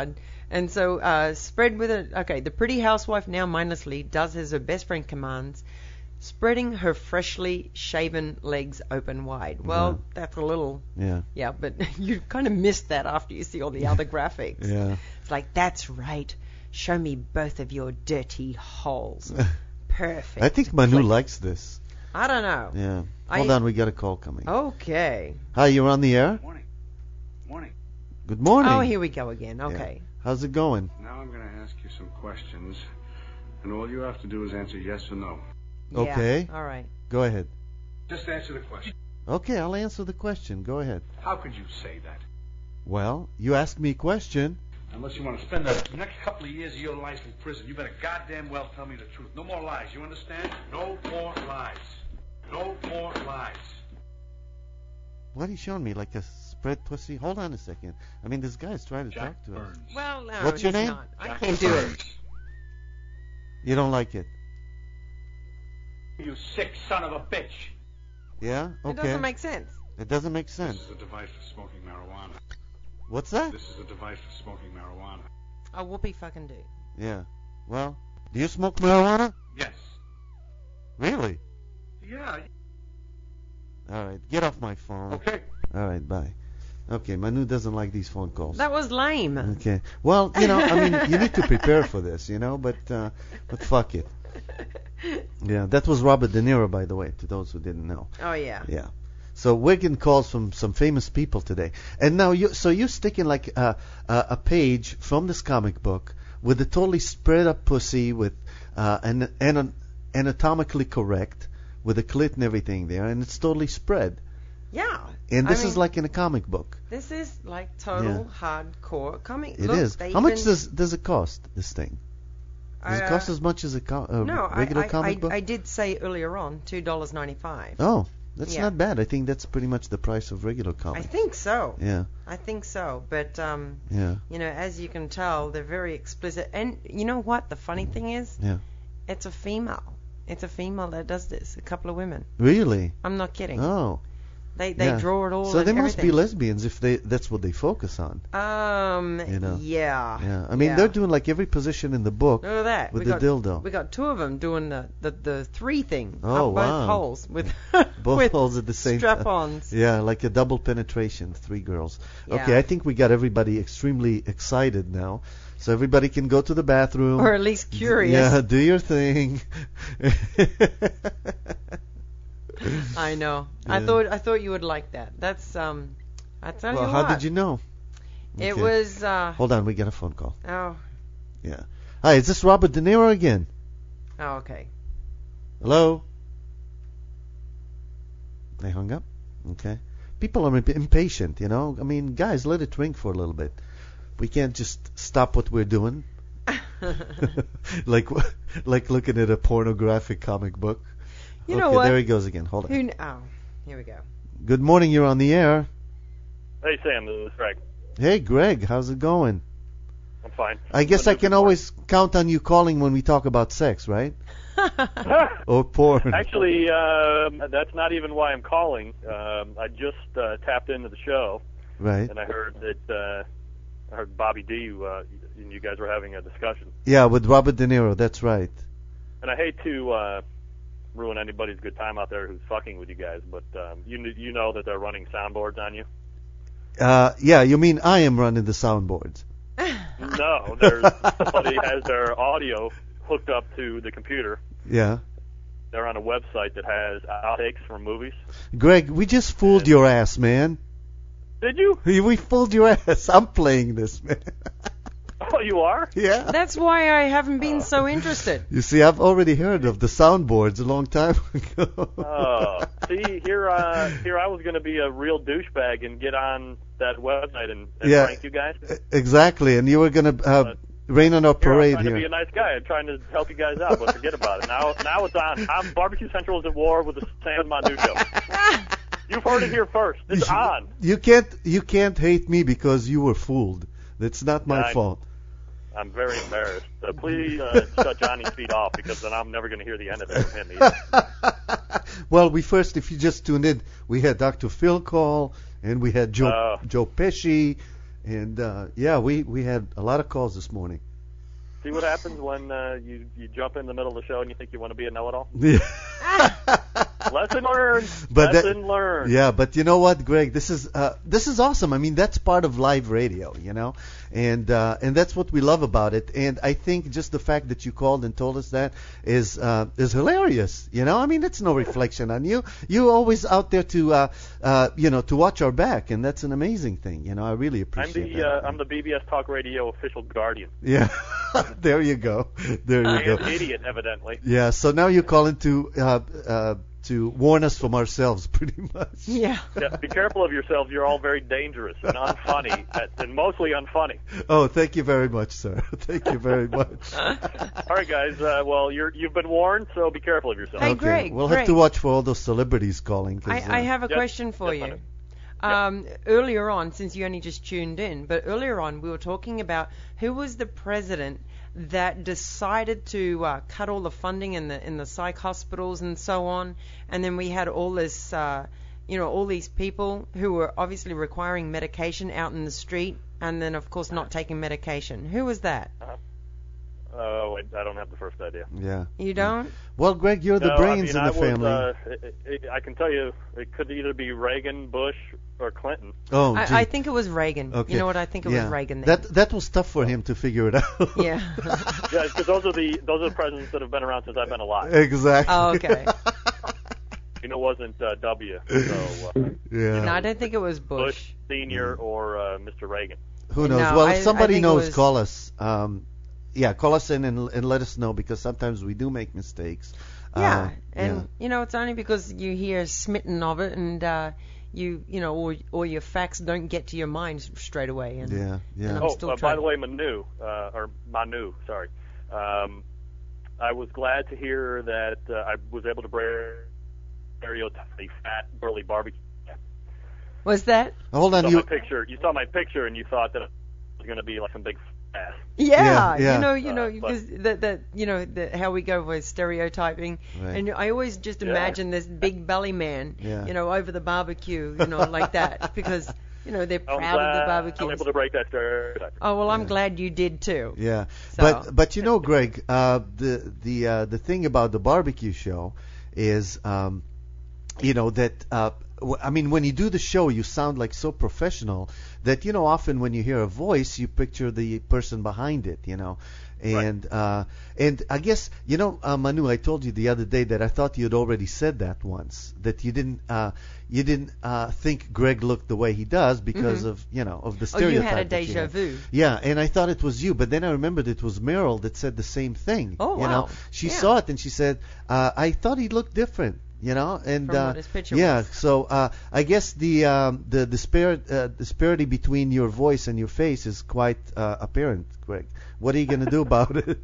And so, uh, spread with it. Okay, the pretty housewife, now mindlessly, does as her best friend commands, spreading her freshly shaven legs open wide. Well, Wow. that's a little, Yeah. yeah, but you kind of miss that after you see all the other graphics. Yeah. It's like, that's right. Show me both of your dirty holes. Perfect. I think Manu Click. likes this. I don't know. Yeah. I- Hold on, we got a call coming. Okay. Hi, you're on the air? Morning. Morning. Good morning. Oh, here we go again. Okay. How's it going? Now I'm going to ask you some questions, and all you have to do is answer yes or no. Yeah. Okay. All right. Go ahead. Just answer the question. Okay, I'll answer the question. Go ahead. How could you say that? Well, you asked me a question. Unless you want to spend the next couple of years of your life in prison, you better goddamn well tell me the truth. No more lies, you understand? No more lies. No more lies. What are you showing me? Like a spread pussy? Hold on a second. I mean, this guy's trying to Jack talk to us. Burns. Well, no, What's your he's name? not. I Jack can't do it. Burns. You don't like it? You sick son of a bitch. Yeah? It Okay. doesn't make sense. It doesn't make This sense. is a device for smoking marijuana. What's that? This is a device for smoking marijuana. Oh, whoopee fucking do. Yeah. Well, do you smoke marijuana? Yes. Really? Yeah. All right. Get off my phone. Okay. All right. Bye. Okay. Manu doesn't like these phone calls. That was lame. Okay. Well, you know, I mean, you need to prepare for this, you know, but uh, but fuck it. Yeah, that was Robert De Niro, by the way, to those who didn't know. Oh, yeah. Yeah. So we're getting calls from some famous people today. And now you, so you're sticking like a, a, a page from this comic book with a totally spread up pussy with uh, an, an anatomically correct with a clit and everything there, and it's totally spread. Yeah. And I this mean, is like in a comic book. This is like total hardcore comic. It Look, is. they How much even- does does it cost? This thing? Does it Uh, cost as much as a, co- a No, I, regular I, comic I, book? I did say earlier on two dollars ninety-five. Oh, that's Yeah. not bad. I think that's pretty much the price of regular I comics. think so. Yeah, I think so. But um, yeah, you know, as you can tell, they're very explicit. And you know what? The funny thing is, yeah. it's a female. It's a female that does this. A couple of women. Really? I'm not kidding. Oh, They they yeah. draw it all. So and they must be everything. lesbians if they that's what they focus on. Um. You know. Yeah. Yeah, I mean yeah. they're doing like every position in the book Look at that. with we the got, dildo. We got two of them doing the, the, the three thing. Oh, up wow. both holes with Both with holes at the same strap-ons. Yeah, like a double penetration, three girls. Yeah. Okay, I think we got everybody extremely excited now, so everybody can go to the bathroom. Or at least curious. Yeah, do your thing. I know. I Yeah. thought I thought you would like that. That's um. I tell Well, you how what. did you know? It Okay. was uh. Hold on, we got a phone call. Oh. Yeah. Hi, is this Robert De Niro again? Oh. Okay. Hello? They hung up? Okay. People are imp- impatient, you know? I mean, guys, let it ring for a little bit. We can't just stop what we're doing. like like looking at a pornographic comic book. You okay, know what? there he goes again. Hold on. Who? Kn- oh. Here we go. Good morning, you're on the air. Hey, Sam, this is Greg. Hey, Greg, how's it going? I'm fine. I guess I What can is it? always count on you calling when we talk about sex, right? Or porn. Actually, um, that's not even why I'm calling. Um, I just uh, tapped into the show, Right. and I heard that uh, I heard Bobby D. Uh, and you guys were having a discussion. Yeah, with Robert De Niro, that's right. And I hate to uh, ruin anybody's good time out there who's fucking with you guys, but um, you kn- you know that they're running soundboards on you. Uh, yeah, you mean I am running the soundboards? No, there's somebody has their audio hooked up to the computer. Yeah. They're on a website that has outtakes from movies. Greg, we just fooled your ass, man. Did you? We we fooled your ass. I'm playing this, man. Oh, you are? Yeah. That's why I haven't been so interested. You see, I've already heard of the soundboards a long time ago. Oh, see, here, uh, here I was going to be a real douchebag and get on that website and, and Yeah. prank you guys. Exactly, and you were gonna uh, rain on our Here, I'm parade trying to be here. a nice guy. I'm trying to help you guys out, but forget about it. Now, now it's on. I'm Barbecue Central is at war with the Sam Manu show. You've heard it here first. It's You- on. You can't you can't hate me because you were fooled. That's not my I- fault. I'm very embarrassed. So please uh, shut Johnny's feet off because then I'm never going to hear the end of it from him either. Well, we first, if you just tuned in, we had Doctor Phil call, and we had Joe Oh. Joe Pesci, And uh, yeah, we we had a lot of calls this morning. See what happens when uh, you you jump in the middle of the show and you think you want to be a know-it-all? Yeah. Lesson learned. But that- Lesson learned. Yeah, but you know what, Greg? This is uh, this is awesome. I mean, that's part of live radio, you know, and uh, and that's what we love about it. And I think just the fact that you called and told us that is uh, is hilarious. You know, I mean, it's no reflection on you. You're always out there to uh, uh, you know to watch our back, and that's an amazing thing. You know, I really I'm appreciate the that. uh, I'm the B B S Talk Radio official guardian. Yeah, there you go. There you I go. am an idiot, evidently. Yeah, so now you're calling to uh, uh, to warn us from ourselves, pretty much. Yeah. Yeah, be careful of yourselves. You're all very dangerous and unfunny, and mostly unfunny. Oh, thank you very much, sir. Thank you very much. All right, guys. Uh, well, you're you've been warned, so be careful of yourselves. Hey, Okay, Greg, we'll Greg. have to watch for all those celebrities calling. 'cause, I, uh, I have a Yep. question for Yes, you. Manu. Um, earlier on, since you only just tuned in, but earlier on we were talking about who was the president that decided to uh, cut all the funding in the in the psych hospitals and so on, and then we had all this, uh, you know, all these people who were obviously requiring medication out in the street, and then of course not taking medication. Who was that? Oh, wait, I don't have the first idea. Yeah. You don't? Well, Greg, you're the No, brains I mean, in the I family. Was, uh, it, it, I can tell you, it could either be Reagan, Bush, or Clinton. oh, gee. I, I think it was Reagan. Okay. You know what? I think it yeah. was Reagan. Then. That that was tough for him to figure it out. Yeah. Yeah, because those are the those are the presidents that have been around since I've been alive. Exactly. Oh, okay. You know, it wasn't uh, W. So uh, Yeah. No, I don't think it was Bush. Bush Senior or uh, Mister Reagan. Who knows? No, well, I- if I somebody think it knows, was- call us. Um, yeah, call us in and, and let us know because sometimes we do make mistakes. Yeah, Uh, and yeah. you know it's only because you hear smitten of it, and uh, you you know, or or your facts don't get to your mind straight away. And, Yeah, yeah. and I'm Oh, still uh, by trying. the way, Manu, uh, or Manu, sorry. Um, I was glad to hear that uh, I was able to stereotype the fat, burly barbecue. Was that? Hold You on, saw you. my picture. You saw my picture, and you thought that it was going to be like some big ass. Yeah, Yeah, yeah. you know, you know, Uh, but- because that that you know the, how we go with stereotyping, Right. and I always just Yeah. imagine this big belly man, Yeah. you know, over the barbecue, you know, like that, because you know they're I'm proud of the glad barbecues. I'm able to break that stereotype. Oh well, I'm Yeah. glad you did too. Yeah, So- but but you know, Greg, uh, the the uh, the thing about the barbecue show is, um, you know that. Uh, w- I mean, when you do the show, you sound like so professional that you know. Often, when you hear a voice, you picture the person behind it. You know, and uh, and I guess you know, uh, Manu, I told you the other day that I thought you had already said that once. That you didn't uh, you didn't uh, think Greg looked the way he does because of you know of the Oh, you stereotype. had a that you deja had. vu. Yeah, and I thought it was you, but then I remembered it was Meryl that said the same thing. Oh, you know, wow. she Yeah. saw it and she said, uh, "I thought he looked different." You know, and From uh, what his picture yeah, was. so uh, I guess the um, the disparity uh, disparity between your voice and your face is quite uh, apparent, Greg. What are you going to do about it?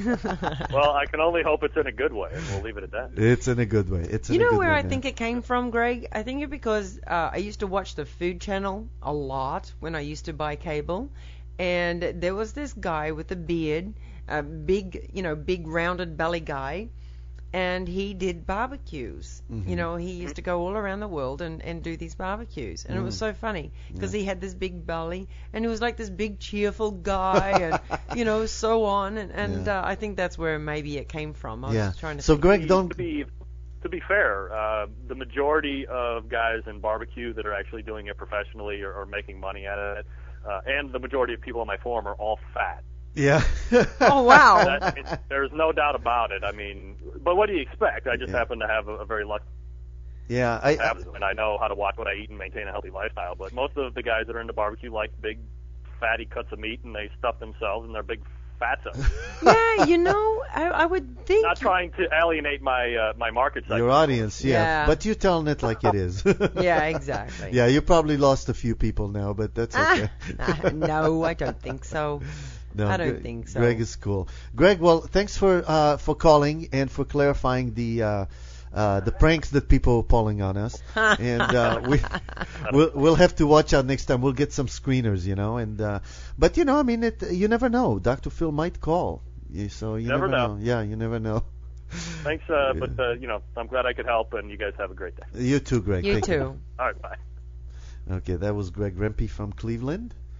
Well, I can only hope it's in a good way, and we'll leave it at that. It's in a good way. It's in You a know good where way I now. think it came from, Greg? I think it because uh, I used to watch the Food Channel a lot when I used to buy cable, and there was this guy with a beard, a big, you know, big rounded belly guy, and he did barbecues. Mm-hmm. You know, he used to go all around the world and, and do these barbecues, and it Mm. was so funny because he had this big belly, and he was like this big cheerful guy, and you know, so on, and, and Yeah. uh, I think that's where maybe it came from. I was Yeah. trying to So think. Greg, don't. To be to be fair, uh, the majority of guys in barbecue that are actually doing it professionally or, or making money at it, uh, and the majority of people on my forum are all fat. Yeah. Oh wow. That, I mean, there's no doubt about it. I mean, but what do you expect? I just Yeah. happen to have a, a very lucky Yeah. I, I habit, and I know how to watch what I eat and maintain a healthy lifestyle. But most of the guys that are into barbecue like big, fatty cuts of meat, and they stuff themselves in their big fatso. Yeah, you know, I, I would think. Not trying to alienate my uh, my market segment. your audience, yeah. Yeah. But you're telling it like it is. Yeah, exactly. Yeah, you probably lost a few people now, but that's okay. Ah, no, I don't think so. No, I don't Gre- think so. Greg is cool. Greg, well, thanks for uh, for calling and for clarifying the uh, uh, the pranks that people are pulling on us. And uh, we we'll, we'll have to watch out next time. We'll get some screeners, you know. And uh, but you know, I mean, it, you never know. Doctor Phil might call. You- So you Never never know. Yeah, you never know. Thanks, uh, but uh, you know, I'm glad I could help, and you guys have a great day. You too, Greg. You Thank too. All right, bye. Okay, that was Greg Rempe from Cleveland.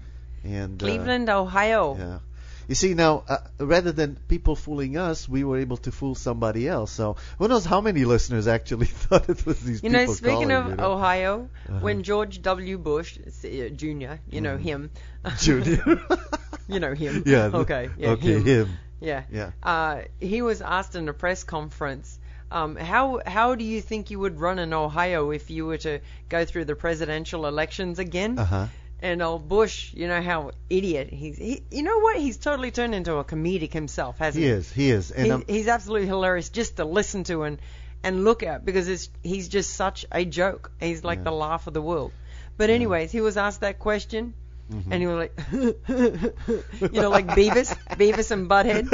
And uh, Cleveland, Ohio. Yeah. You see, now, uh, rather than people fooling us, we were able to fool somebody else. So who knows how many listeners actually thought it was these You people know, speaking calling, of you know? Ohio, Uh-huh. when George W. Bush, uh, Junior, you know Mhm. him. Junior. You know him. Yeah. the- Okay. Yeah, okay, him. him. Yeah. Yeah. Uh, he was asked in a press conference, um, how how do you think you would run in Ohio if you were to go through the presidential elections again? Uh-huh. And old Bush, you know how idiot he's. He, you know what? He's totally turned into a comedic himself, hasn't He he? is. He is. And He, um, he's absolutely hilarious just to listen to and and look at because it's he's just such a joke. He's like Yeah. the laugh of the world. But anyways, he was asked that question, mhm. and he was like, you know, like Beavis, Beavis and Butthead.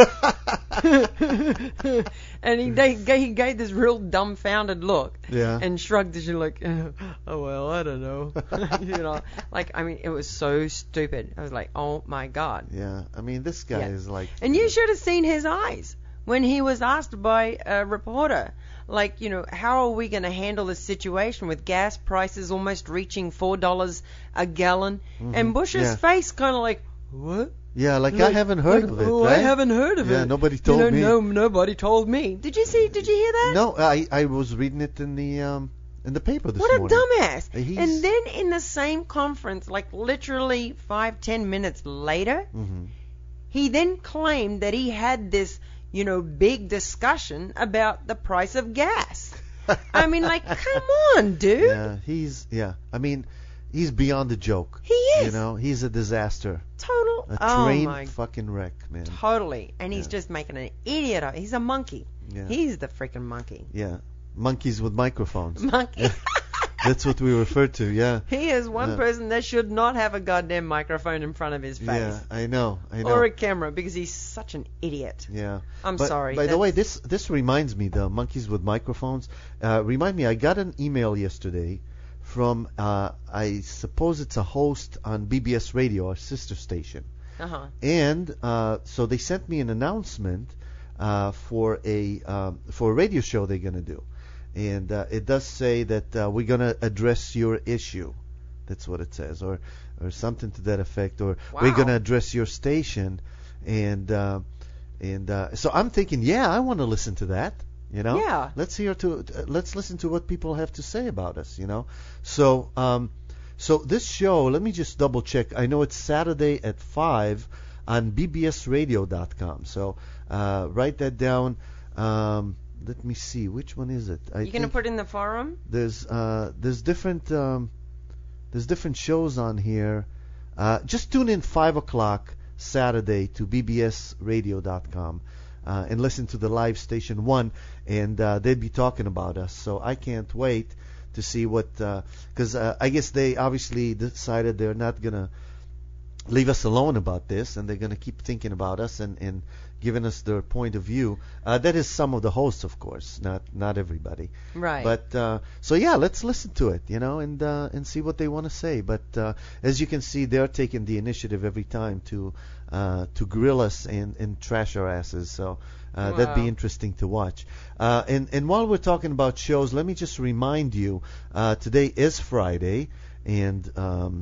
And he, they, he gave this real dumbfounded look Yeah. and shrugged his shoulder like, oh well, I don't know, you know, like I mean, it was so stupid. I was like, oh my god. Yeah. I mean, this guy Yeah. is like. And you should have seen his eyes when he was asked by a reporter, like, you know, how are we going to handle this situation with gas prices almost reaching four dollars a gallon? Mhm. And Bush's Yeah. face kind of like, what? Yeah, like, I haven't heard like, of it. Oh, right? I haven't heard of Yeah, it. nobody told you know, me. No, nobody told me. Did you see? Did you hear that? No, I I was reading it in the um in the paper this What a morning. dumbass! He's- And then in the same conference, like literally five, ten minutes later, Mm-hmm. he then claimed that he had this, you know, big discussion about the price of gas. I mean, like, come on, dude. Yeah, he's yeah. I mean, he's beyond a joke. He is. You know, he's a disaster. Total. A oh train my. fucking wreck, man. Totally. And he's Yeah. just making an idiot of. He's a monkey. Yeah. He's the freaking monkey. Yeah. Monkeys with microphones. Monkey. That's what we refer to, yeah. He is one Yeah. person that should not have a goddamn microphone in front of his face. Yeah, I know, I know. Or a camera because he's such an idiot. Yeah. I'm But, sorry. By the way, that's- this this reminds me, the monkeys with microphones, uh, remind me, I got an email yesterday from, uh, I suppose it's a host on B B S Radio, our sister station. Uh-huh. And uh, so they sent me an announcement uh, for a um, for a radio show they're going to do. And uh, it does say that uh, we're going to address your issue. That's what it says, or or something to that effect. Or Wow. we're going to address your station. And uh, and uh, so I'm thinking, yeah, I want to listen to that. You know, Yeah. Let's hear to uh, let's listen to what people have to say about us. You know, so um, so this show, let me just double check. I know it's Saturday at five on B B S radio dot com. So uh, write that down. Um, let me see, which one is it? I You gonna think put in the forum? there's uh, there's different um, there's different shows on here. Uh, just tune in five o'clock Saturday to B B S radio dot com. Uh, and listen to the live station one, and uh, they'd be talking about us. So I can't wait to see what, because uh, uh, I guess they obviously decided they're not gonna leave us alone about this, and they're gonna keep thinking about us and, and giving us their point of view. Uh, that is some of the hosts, of course, not not everybody. Right. But uh, so yeah, let's listen to it, you know, and uh, and see what they want to say. But uh, as you can see, they're taking the initiative every time to uh, to grill us and, and trash our asses. So uh, that'd be Wow. interesting to watch. Uh, and and while we're talking about shows, let me just remind you, uh, today is Friday, and um,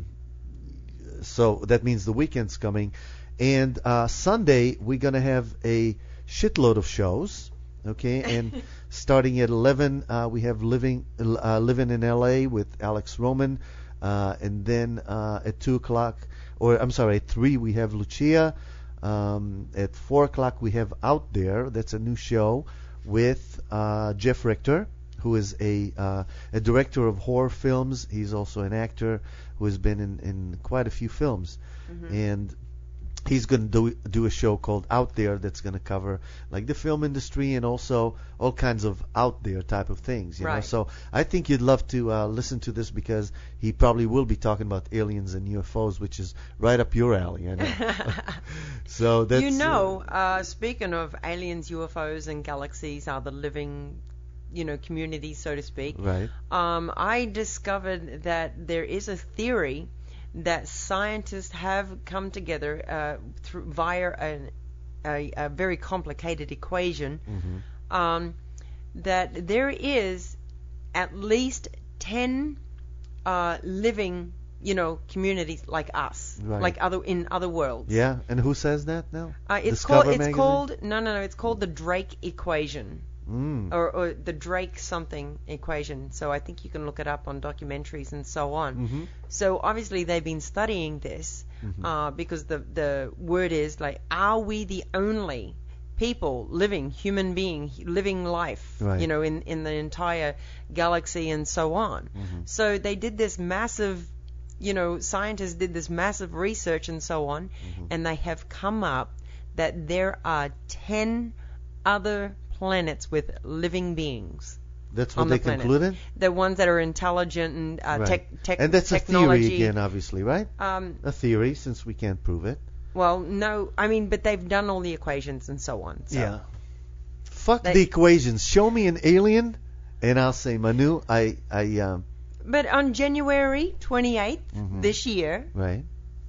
so that means the weekend's coming. And uh, Sunday we're gonna have a shitload of shows. Okay, and starting at eleven, uh, we have living uh, living in L A with Alex Roman, uh, and then uh, at two o'clock, or I'm sorry, at three we have Lucia. Um, at four o'clock we have Out There. That's a new show with uh, Jeff Richter, who is a uh, a director of horror films. He's also an actor who has been in, in quite a few films, Mhm. and he's going to do do a show called Out There that's going to cover like the film industry and also all kinds of out there type of things, you know. Right. So I think you'd love to uh, listen to this because he probably will be talking about aliens and U F Os, which is right up your alley, I know. So that's you know, uh, speaking of aliens, U F Os, and galaxies, are the living, you know, community, so to speak. right. Um, I discovered that there is a theory that scientists have come together uh, through, via an, a, a very complicated equation, Mm-hmm. um, that there is at least ten uh, living, you know, communities like us. Right. like other in other worlds. Yeah, and who says that now? Uh, it's Discover called. It's magazine? called. No, no, no. It's called the Drake equation, Mm. or, or the Drake something equation. So I think you can look it up on documentaries and so on. Mm-hmm. So obviously they've been studying this Mhm. uh, because the the word is like, are we the only people living, human being, living life, Right. you know, in in the entire galaxy and so on. Mhm. So they did this massive, you know, scientists did this massive research and so on, Mhm. and they have come up that there are ten other planets with living beings. That's what on they the planet. concluded? The ones that are intelligent and uh, Right. tech, tech, And that's technology. a theory again, obviously, right? Um, A theory, since we can't prove it. well, no, I mean, but they've done all the equations and so on. So. Yeah. Fuck They- the equations. Show me an alien, and I'll say, Manu, I, I, um, But on January twenty-eighth Mhm. this year, right?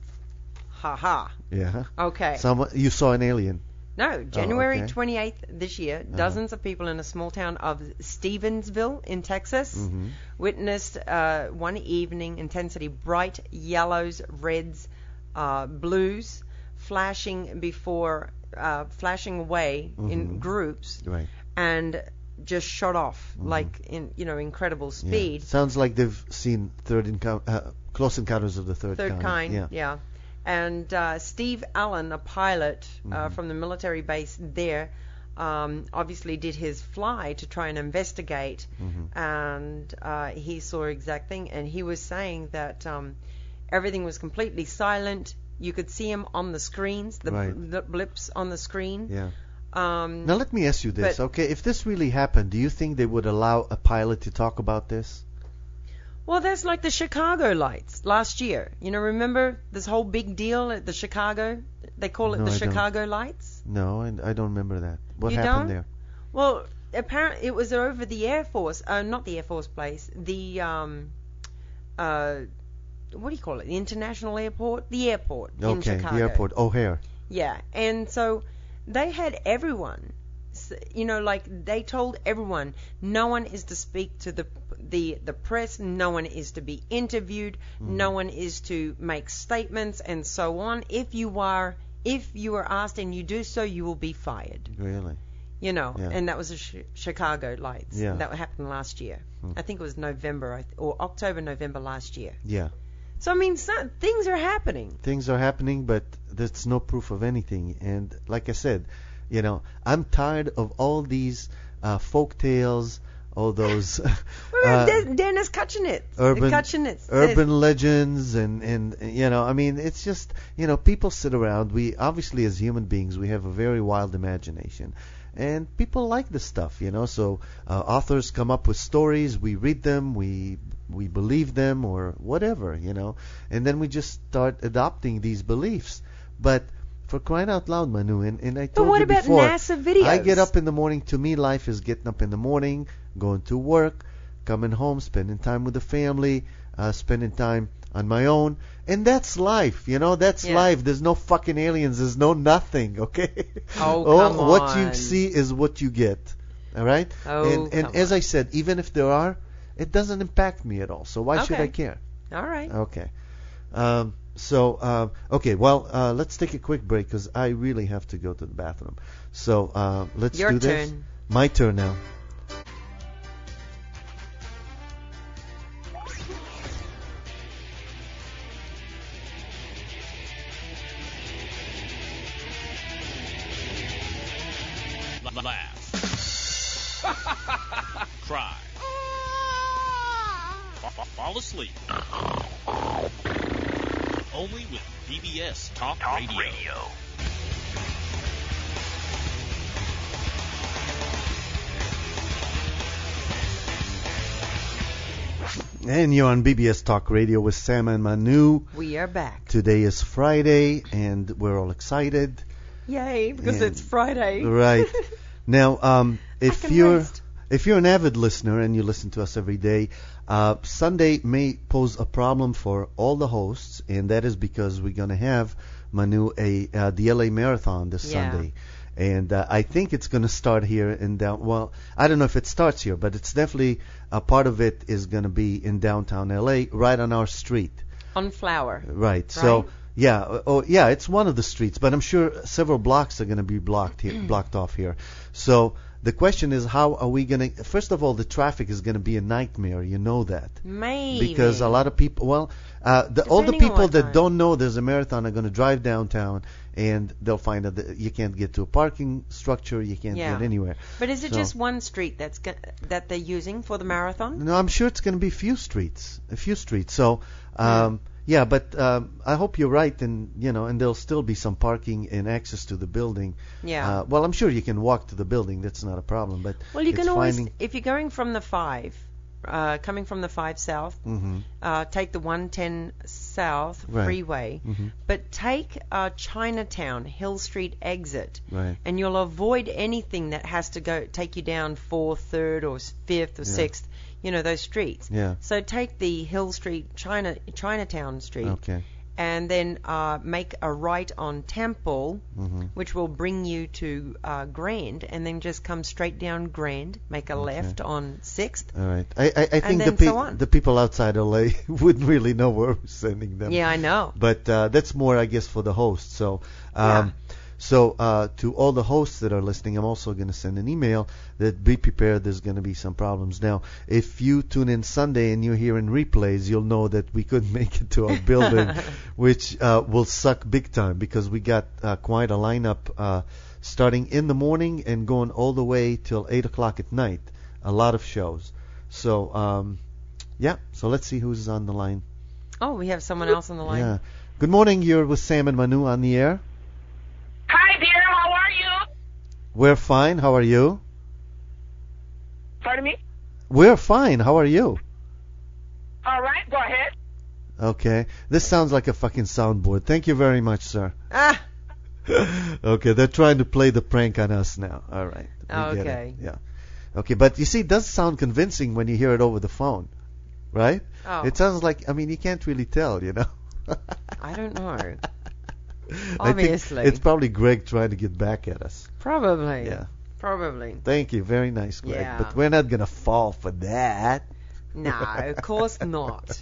haha. Yeah. Okay. Someone, you saw an alien. No, January Oh, okay. twenty-eighth this year, Uh-huh. dozens of people in a small town of Stevensville in Texas Mhm. witnessed uh, one evening intensity bright yellows, reds, uh, blues flashing before, uh, flashing away in Mhm. groups Right. and just shot off Mhm. like in you know incredible Yeah. speed. Sounds like they've seen third encou- uh, Close Encounters of the Third, Third kind, Yeah. yeah. And uh, Steve Allen, a pilot uh, Mhm. from the military base there, um, obviously did his fly to try and investigate, Mhm. and uh, he saw exact thing. And he was saying that um, everything was completely silent. You could see him on the screens, the, Right. bl- the blips on the screen. Yeah. Um, Now let me ask you this, but- okay? If this really happened, do you think they would allow a pilot to talk about this? Well, that's like the Chicago lights last year. You know, remember this whole big deal at the Chicago? They call it No, the I don't. Chicago lights. No, I, I don't remember that. What You happened don't? there? Well, apparently it was over the Air Force, uh, not the Air Force Place, the um, uh, what do you call it? The International Airport, the airport in Okay, Chicago. the airport, O'Hare. Yeah, and so they had everyone, s- you know, like they told everyone, no one is to speak to the the the press, no one is to be interviewed, no one is to make statements and so on. If you are if you are asked and you do so, you will be fired. Really? You know, Yeah. and that was the sh- Chicago lights. Yeah. That happened last year. Hmm. I think it was November I th- or October, November last year. Yeah. So I mean, so, things are happening. Things are happening, but there's no proof of anything. And like I said, you know, I'm tired of all these uh, folk tales, all those Remember uh, Den- Dennis Kuchinitz. urban Kuchinitz. urban legends, and and you know, I mean, it's just, you know, people sit around. We obviously, as human beings, we have a very wild imagination, and people like this stuff, you know. So uh, authors come up with stories, we read them, we we believe them or whatever, you know, and then we just start adopting these beliefs. But for crying out loud, Manu, and, and I But told what you about before, NASA videos? I get up in the morning. To me, life is getting up in the morning, going to work, coming home, spending time with the family, uh, spending time on my own, and that's life. You know, that's Yeah. life. There's no fucking aliens. There's no nothing. Okay. Oh, come what you on. see is what you get. All right. Oh, and and come as on. I said, even if there are, it doesn't impact me at all. So why should Okay. I care? All right. Okay. Um, so, uh, okay, well, uh, let's take a quick break because I really have to go to the bathroom. So, uh, let's Your do this. turn. My turn now. Laugh. Cry. Fa- fa- Fall asleep. Only with B B S Talk, Talk Radio. Radio. And you're on B B S Talk Radio with Sam and Manu. We are back. Today is Friday, and we're all excited. Yay, because And- it's Friday. Right. Now, um, if can you're rest. if you're an avid listener and you listen to us every day, uh, Sunday may pose a problem for all the hosts, and that is because we're going to have, Manu, a uh, the L A Marathon this Yeah. Sunday. And uh, I think it's going to start here in down. Well, I don't know if it starts here, but it's definitely a part of it is going to be in downtown L A, right on our street. On Flower. Right. So Right? Yeah, uh, oh yeah, it's one of the streets, but I'm sure several blocks are going to be blocked here, blocked off here. So the question is, how are we going to? First of all, the traffic is going to be a nightmare. You know that. Maybe. Because a lot of people, well, uh, the, all the Depending on people what that time. don't know there's a marathon are going to drive downtown, and they'll find out that you can't get to a parking structure, you can't Yeah. get anywhere. But is it So- just one street that's go- that they're using for the marathon? No, I'm sure it's going to be a few streets, a few streets. So, um, yeah, but um, I hope you're right, and you know, and there'll still be some parking and access to the building. Yeah. Uh, well, I'm sure you can walk to the building. That's not a problem. But Well, you it's can always, finding. if you're going from the five, uh, coming from the five south, Mhm. uh, take the one ten south Right. freeway, Mhm. but take uh, Chinatown Hill Street exit, Right. and you'll avoid anything that has to go take you down fourth, third, or s- fifth or Yeah. sixth. You know those streets. Yeah. So take the Hill Street, China, Chinatown Street, Okay. and then uh, make a right on Temple, Mhm. which will bring you to uh, Grand, and then just come straight down Grand, make a Okay. left on Sixth. All right. I I, I think the then pe- so on. the people outside L A wouldn't really know where we're sending them. Yeah, I know. But uh, that's more, I guess, for the host. So, um, so uh, to all the hosts that are listening, I'm also going to send an email that be prepared. There's going to be some problems. Now, if you tune in Sunday and you're hearing replays, you'll know that we couldn't make it to our building, which uh, will suck big time because we got uh, quite a lineup uh, starting in the morning and going all the way till eight o'clock at night. A lot of shows. So, um, yeah. So let's see who's on the line. Oh, we have someone else on the line. Yeah. Good morning. You're with Sam and Manu on the air. Hi, dear. How are you? We're fine. How are you? Pardon me? We're fine. How are you? All right, go ahead. Okay. This sounds like a fucking soundboard. Thank you very much, sir. Ah. Okay, they're trying to play the prank on us now. All right. we get it. Okay. Yeah. Okay, but you see, it does sound convincing when you hear it over the phone, right? Oh. It sounds like, I mean, you can't really tell, you know? I don't know. I think Obviously. it's probably Greg trying to get back at us. Probably. Yeah. Probably. Thank you. Very nice, Greg. Yeah. But we're not going to fall for that. No, of course not.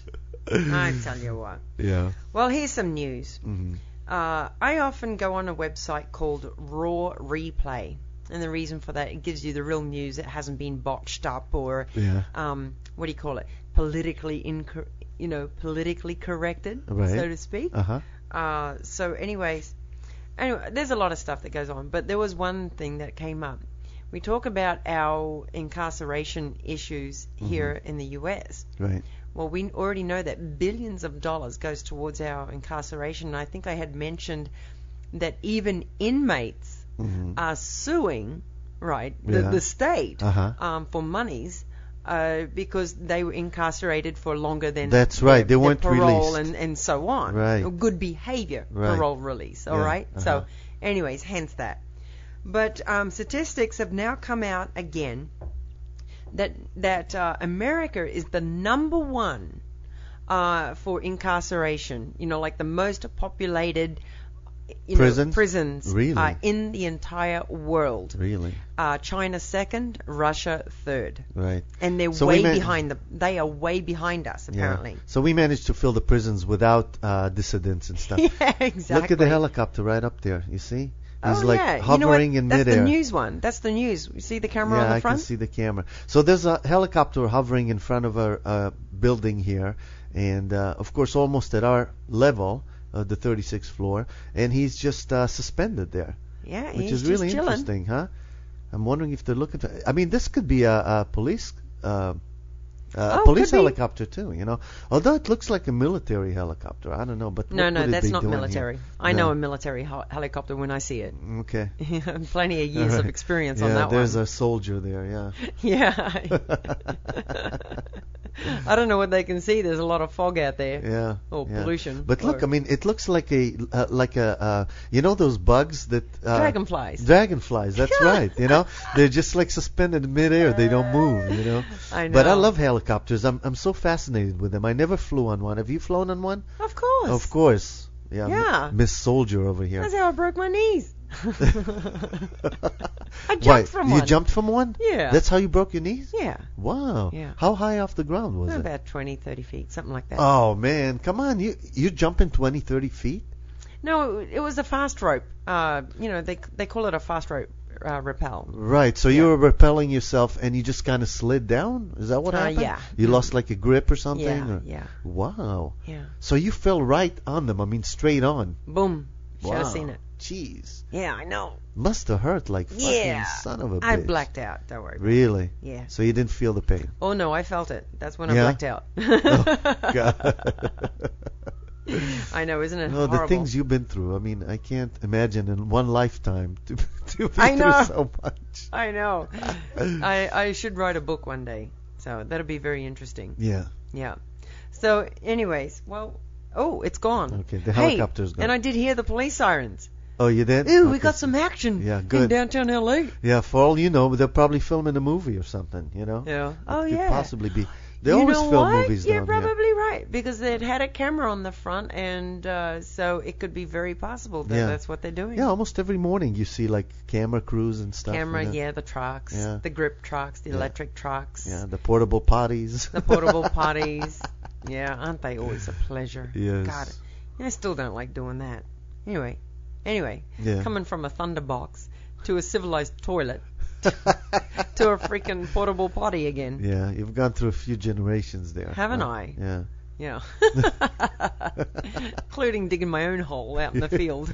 I tell you what. Yeah. Well, here's some news. hmm Uh, I often go on a website called Raw Replay. And the reason for that, it gives you the real news that hasn't been botched up or, Yeah. um, what do you call it, politically incor- you know, politically corrected, Right. so to speak. Uh-huh. Uh, so anyways, anyway, there's a lot of stuff that goes on, but there was one thing that came up. We talk about our incarceration issues here in the U S. Right. Well, we already know that billions of dollars goes towards our incarceration. And I think I had mentioned that even inmates hmm are suing, right, the, Yeah. the state Uh-huh. um, for monies uh, because they were incarcerated for longer than That's their, right, they their weren't parole released. and, and so on. Right. Or good behavior Right. parole release. All Yeah, right. uh-huh. So, anyways, hence that. But um, statistics have now come out again that that uh, America is the number one uh, for incarceration. You know, like the most populated you Prisons? know, prisons Really? uh, in the entire world. Really? Uh, China second, Russia third, Right. and they're So we way man- behind the. They are way behind us apparently. Yeah. So we managed to fill the prisons without uh, dissidents and stuff. Yeah, exactly. Look at the helicopter right up there. You see? He's oh like yeah, hovering you know what? in That's midair. the news one. That's the news. You see the camera yeah, on the I front? can see the camera. So there's a helicopter hovering in front of our uh, building here, and uh, of course almost at our level, uh, the thirty-sixth floor, and he's just uh, suspended there, Yeah, which he's is really just chilling. interesting, huh? I'm wondering if they're looking for. I mean, this could be a, a police. Uh, uh, Oh, a police could be. helicopter too, you know. Although it looks like a military helicopter, I don't know. But No, what no, would it that's be not doing military. here? I No. know a military hel- helicopter when I see it. Okay. Plenty of years All of right. experience yeah, on that there's one. a soldier there. Yeah. Yeah. I don't know what they can see. There's a lot of fog out there. Yeah. Or yeah. pollution. But look, or I mean, it looks like a uh, like a uh, you know those bugs that uh, dragonflies. Dragonflies. That's right. You know, they're just like suspended in midair. They don't move. You know. I know. But I love helicopters. I'm I'm so fascinated with them. I never flew on one. Have you flown on one? Of course. Of course. Yeah. Yeah. M- Miss Soldier over here. That's how I broke my knees. I jumped Why? from you one. jumped from one? Yeah. That's how you broke your knees? Yeah. Wow. Yeah. How high off the ground was it? About twenty, thirty feet, something like that. Oh man, come on! You you jumping twenty, thirty feet? No, it was a fast rope. Uh, you know, they they call it a fast rope uh, rappel. Right. So you were rappelling yourself, and you just kind of slid down. Is that what Uh, happened? yeah. You lost like a grip or something. Yeah, or? yeah. Wow. Yeah. So you fell right on them. I mean, straight on. Boom. Should have Wow. seen it. Jeez. Yeah, I know. Must have hurt like fucking Yeah. son of a bitch. I blacked out. Don't worry. Really? Yeah. So you didn't feel the pain? Oh no, I felt it. That's when I Yeah? blacked out. Oh, God. I know, isn't it No, horrible? the things you've been through. I mean, I can't imagine in one lifetime to, to be I know. through so much. I know. I I should write a book one day. So that'll be very interesting. Yeah. Yeah. So, anyways, well, oh, it's gone. Okay, the Hey, helicopter's gone. and I did hear the police sirens. Oh, you did? Ooh, we Okay. got some action Yeah, in good. downtown L A. Yeah, for all you know, they're probably filming a movie or something, you know? Yeah. It Oh, could yeah. possibly be. They you always know film what? movies You're down here. probably right, because they'd had a camera on the front, and uh, so it could be very possible that Yeah. that's what they're doing. Yeah, almost every morning you see like camera crews and stuff. Camera, you know? yeah, the trucks, Yeah. the grip trucks, the Yeah. electric trucks, Yeah, the portable potties. the portable potties. Yeah, aren't they always a pleasure? Yes. God, I still don't like doing that. Anyway, anyway, Yeah. coming from a thunderbox to a civilized toilet to a freaking portable potty again. Yeah, you've gone through a few generations there. Haven't huh? I? Yeah. Yeah. Including digging my own hole out in the field.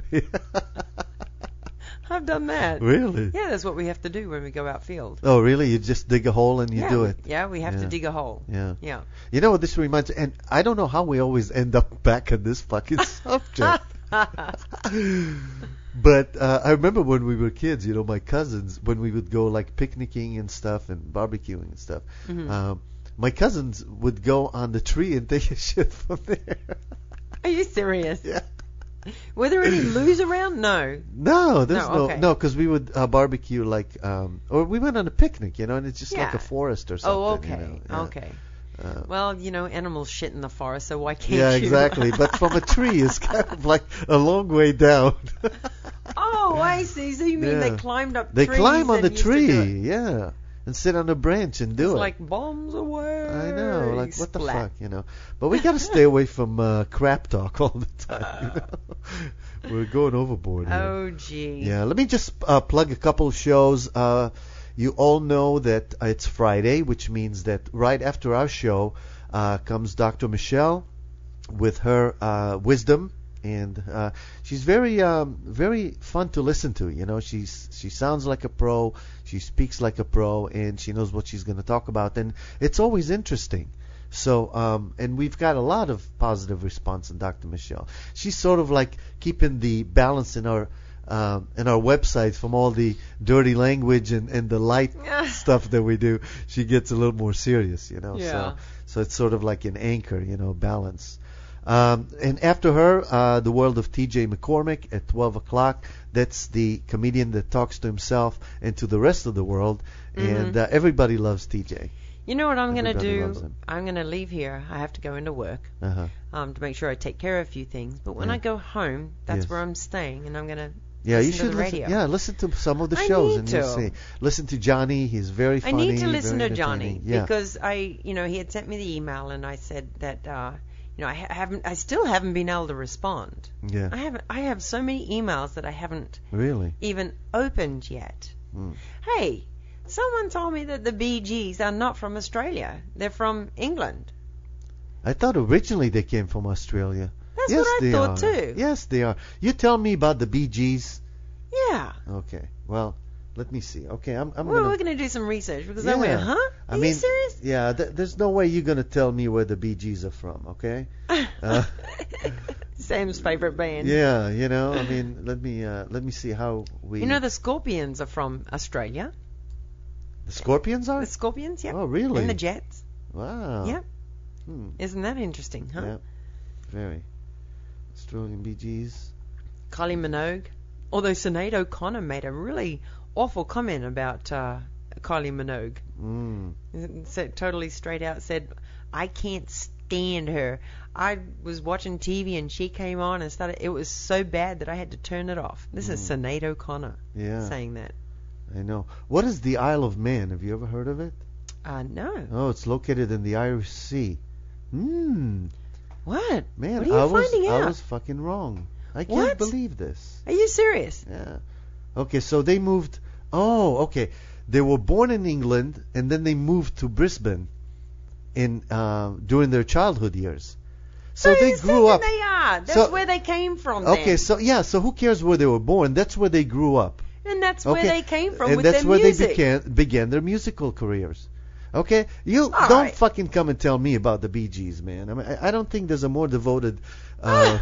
I've done that. Really? Yeah, that's what we have to do when we go outfield. Oh, really? You just dig a hole and you yeah, do we- it? Yeah, we have Yeah. to dig a hole. Yeah. Yeah. You know what this reminds me, and I don't know how we always end up back on this fucking subject. But uh, I remember when we were kids, you know, my cousins, when we would go like picnicking and stuff and barbecuing and stuff, Mhm. um, my cousins would go on the tree and take a shit from there. Are you serious? Yeah. Were there any loos around? No. No, there's No, no, okay. no, because we would uh, barbecue like, um, or we went on a picnic, you know, and it's just like Yeah. a forest or something. Oh, okay. You know? Yeah. Okay. Uh, Well, you know, animals shit in the forest, so why can't yeah, you? exactly. But from a tree is kind of like a long way down. Oh, I see. So you mean they Yeah. climbed up They trees climb on and the used to do it. tree, yeah, and sit on a branch and do It's it. like bombs away. I know, like what the Splat. fuck, you know. But we gotta stay away from uh, crap talk all the time. You know? We're going overboard here. Oh, gee. Yeah, let me just uh, plug a couple shows. Uh, you all know that uh, it's Friday, which means that right after our show uh, comes Doctor Michelle with her uh, wisdom, and uh, she's very, um, very fun to listen to. You know, she's she sounds like a pro, she speaks like a pro, and she knows what she's going to talk about, and it's always interesting. So, um, and we've got a lot of positive response on Doctor Michelle. She's sort of like keeping the balance in our um, in our website from all the dirty language and, and the light stuff that we do. She gets a little more serious, you know. Yeah. So, so it's sort of like an anchor, you know, balance. Um, and after her, uh, the world of T J McCormick at twelve o'clock. That's the comedian that talks to himself and to the rest of the world. Mhm. And uh, everybody loves T J. You know what I'm going to Everybody loves do? him. I'm going to leave here. I have to go into work Uh-huh. um, to make sure I take care of a few things. But when Yeah. I go home, that's Yes. where I'm staying, and I'm going to Yeah, listen you to should the listen. radio. Yeah, listen to some of the I shows, need and you'll to. see. Listen to Johnny. He's very I funny. need to listen very to Johnny entertaining. Yeah. because I, you know, he had sent me the email, and I said that, uh, you know, I ha- haven't, I still haven't been able to respond. Yeah. I haven't. I have so many emails that I haven't Really? even opened yet. Mm. Hey, someone told me that the Bee Gees are not from Australia. They're from England. I thought originally they came from Australia. That's yes, what I they thought are. too. Yes, they are. You tell me about the Bee Gees. Yeah. Okay. Well, let me see. Okay, I'm. I'm well, gonna. we're going to do some research because yeah. I went, huh? Are I you mean, serious? yeah. Th- there's no way you're gonna tell me where the Bee Gees are from. Okay. Uh, Sam's favorite band. yeah. You know. I mean, let me. Uh, let me see how we. You know the Scorpions are from Australia. the Scorpions are. The Scorpions, yeah. Oh, really? And the Jets. Wow. Yep. Hmm. Isn't that interesting, huh? Yeah. Very. Australian Bee Gees. Kylie Minogue. Although Sinead O'Connor made a really awful comment about uh, Kylie Minogue. Mm. Said, totally straight out said, I can't stand her. I was watching T V and she came on and started. It was so bad that I had to turn it off. This is Mm. Sinead O'Connor Yeah. saying that. I know. What is the Isle of Man? Have you ever heard of it? Uh, no. Oh, it's located in the Irish Sea. Hmm. What? Man, What are you I was finding I out? was fucking wrong. I can't What? believe this. Are you serious? Yeah. Okay, so they moved. Oh, okay. They were born in England, and then they moved to Brisbane in uh, during their childhood years. So Who they you grew up. thinking They are. That's So- where they came from. Okay, then. so yeah, so who cares where they were born? That's where they grew up. and that's where Okay, they came from and with that's their where music. they began began their musical careers. Okay, you All don't right. fucking come and tell me about the Bee Gees, man. I mean, I, I don't think there's a more devoted uh,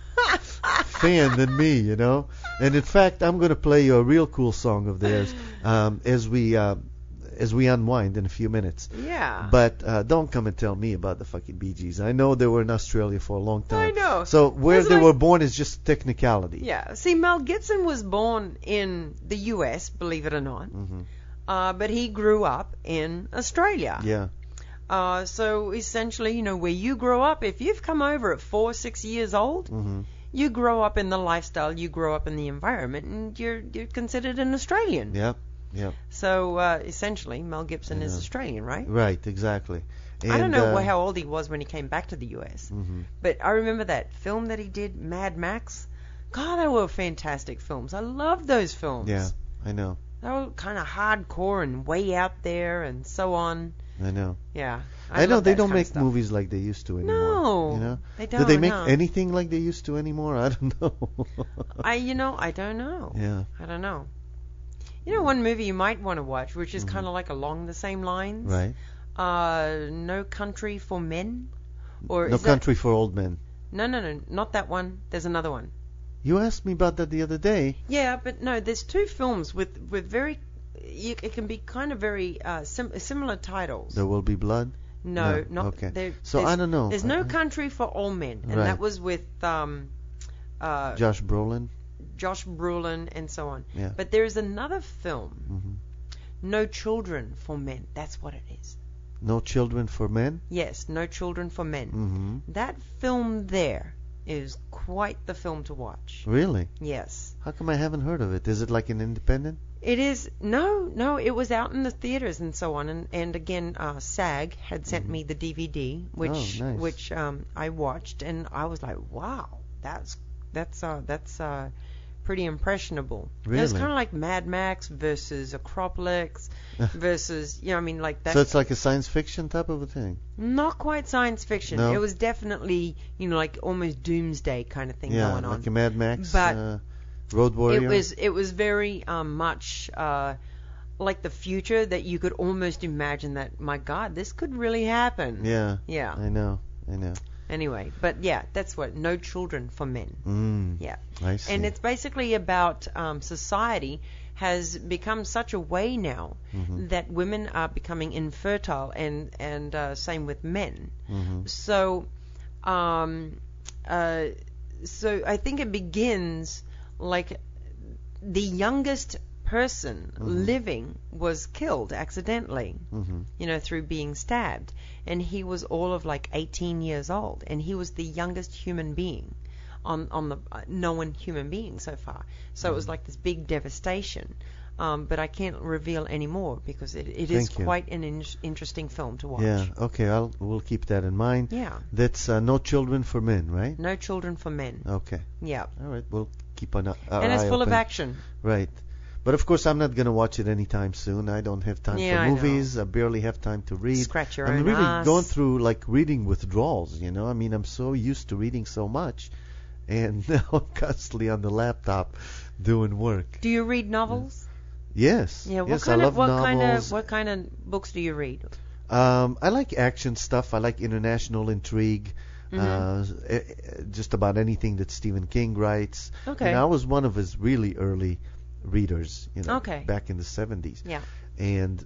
fan than me, you know. And in fact, I'm going to play you a real cool song of theirs um, as we uh, as we unwind in a few minutes. Yeah. But uh, don't come and tell me about the fucking Bee Gees. I know they were in Australia for a long time. I know. So where It's they like- were born is just technicality. Yeah. See, Mel Gibson was born in the U S, believe it or not, hmm uh, but he grew up in Australia. Yeah. Uh, so essentially, you know, where you grow up, if you've come over at four, six years old, hmm you grow up in the lifestyle, you grow up in the environment, and you're you're considered an Australian. Yep. Yep. So uh, essentially, Mel Gibson is Yeah. Australian, right? Right. Exactly. And, I don't know uh, wh- how old he was when he came back to the U S, mhm. but I remember that film that he did, Mad Max. God, they were fantastic films. I loved those films. Yeah, I know. They were kind of hardcore and way out there and so on. I know. Yeah. I, know love they that don't kind of make stuff. movies like they used to anymore. No, You know? they Do they don't, make no. anything like they used to anymore? I don't know. I, you know, I don't know. Yeah. I don't know. You know, one movie you might want to watch, which is kind of like along the same lines. Right. Uh, No Country for Men, or No is that- Country for Old Men. No, no, no, not that one. There's another one. You asked me about that the other day. Yeah, but no, there's two films with with very. You, it can be kind of very uh, sim- similar titles. There Will Be Blood. No, No, not okay. there- So there's- I don't know. There's No I- Country for All Men, and Right. that was with um, uh, Josh Brolin. Josh Brolin and so on. Yeah. But there's another film, hmm No Children for Men. That's what it is. No Children for Men. Yes, No Children for Men. hmm That film there is quite the film to watch. Really? Yes. How come I haven't heard of it? Is it like an independent? It is no, no. It was out in the theaters and so on, and and again, uh, SAG had sent me the D V D, which Oh, nice. which um, I watched, and I was like, wow, that's that's uh, that's uh, pretty impressionable. It was Really? kind of like Mad Max versus Acropolis versus, you know, I mean, like that. So it's like a science fiction type of a thing. Not quite science fiction. No? It was definitely, you know, like almost doomsday kind of thing Yeah, going on. like a Mad Max. But uh, Road Warrior. It was it was very um, much uh, like the future, that you could almost imagine that, my God, this could really happen. Yeah. Yeah. I know. I know. Anyway, but yeah, that's what No Children for Men. Mm. Yeah. I see. And it's basically about um, society has become such a way now Mhm. that women are becoming infertile, and and uh, same with men. Mhm. So, um, uh, so I think it begins like the youngest person Mhm. living was killed accidentally, Mhm. you know, through being stabbed, and he was all of like eighteen years old, and he was the youngest human being on on the uh, known human being so far. So it was like this big devastation. Um, but I can't reveal any more because it, it is Thank you. quite an in- interesting film to watch. Yeah. Okay. I'll we'll keep that in mind. Yeah. That's uh, No Children for Men, right? No Children for Men. Okay. Yeah. All right. We'll keep an eye. our And it's eye full of open. action. Right. But of course, I'm not gonna watch it anytime soon. I don't have time Yeah, for I know. movies. I barely have time to read. Scratch your I'm own really ass. going through like reading withdrawals. You know, I mean, I'm so used to reading so much, and now I'm constantly on the laptop doing work. Do you read novels? Yes. Yeah. What yes, kind I of love what novels. kind of what kind of books do you read? Um, I like action stuff. I like international intrigue. Mhm. Uh, eh, eh, just about anything that Stephen King writes. Okay. And I was one of his really early readers, you know, Okay. back in the seventies. Yeah. And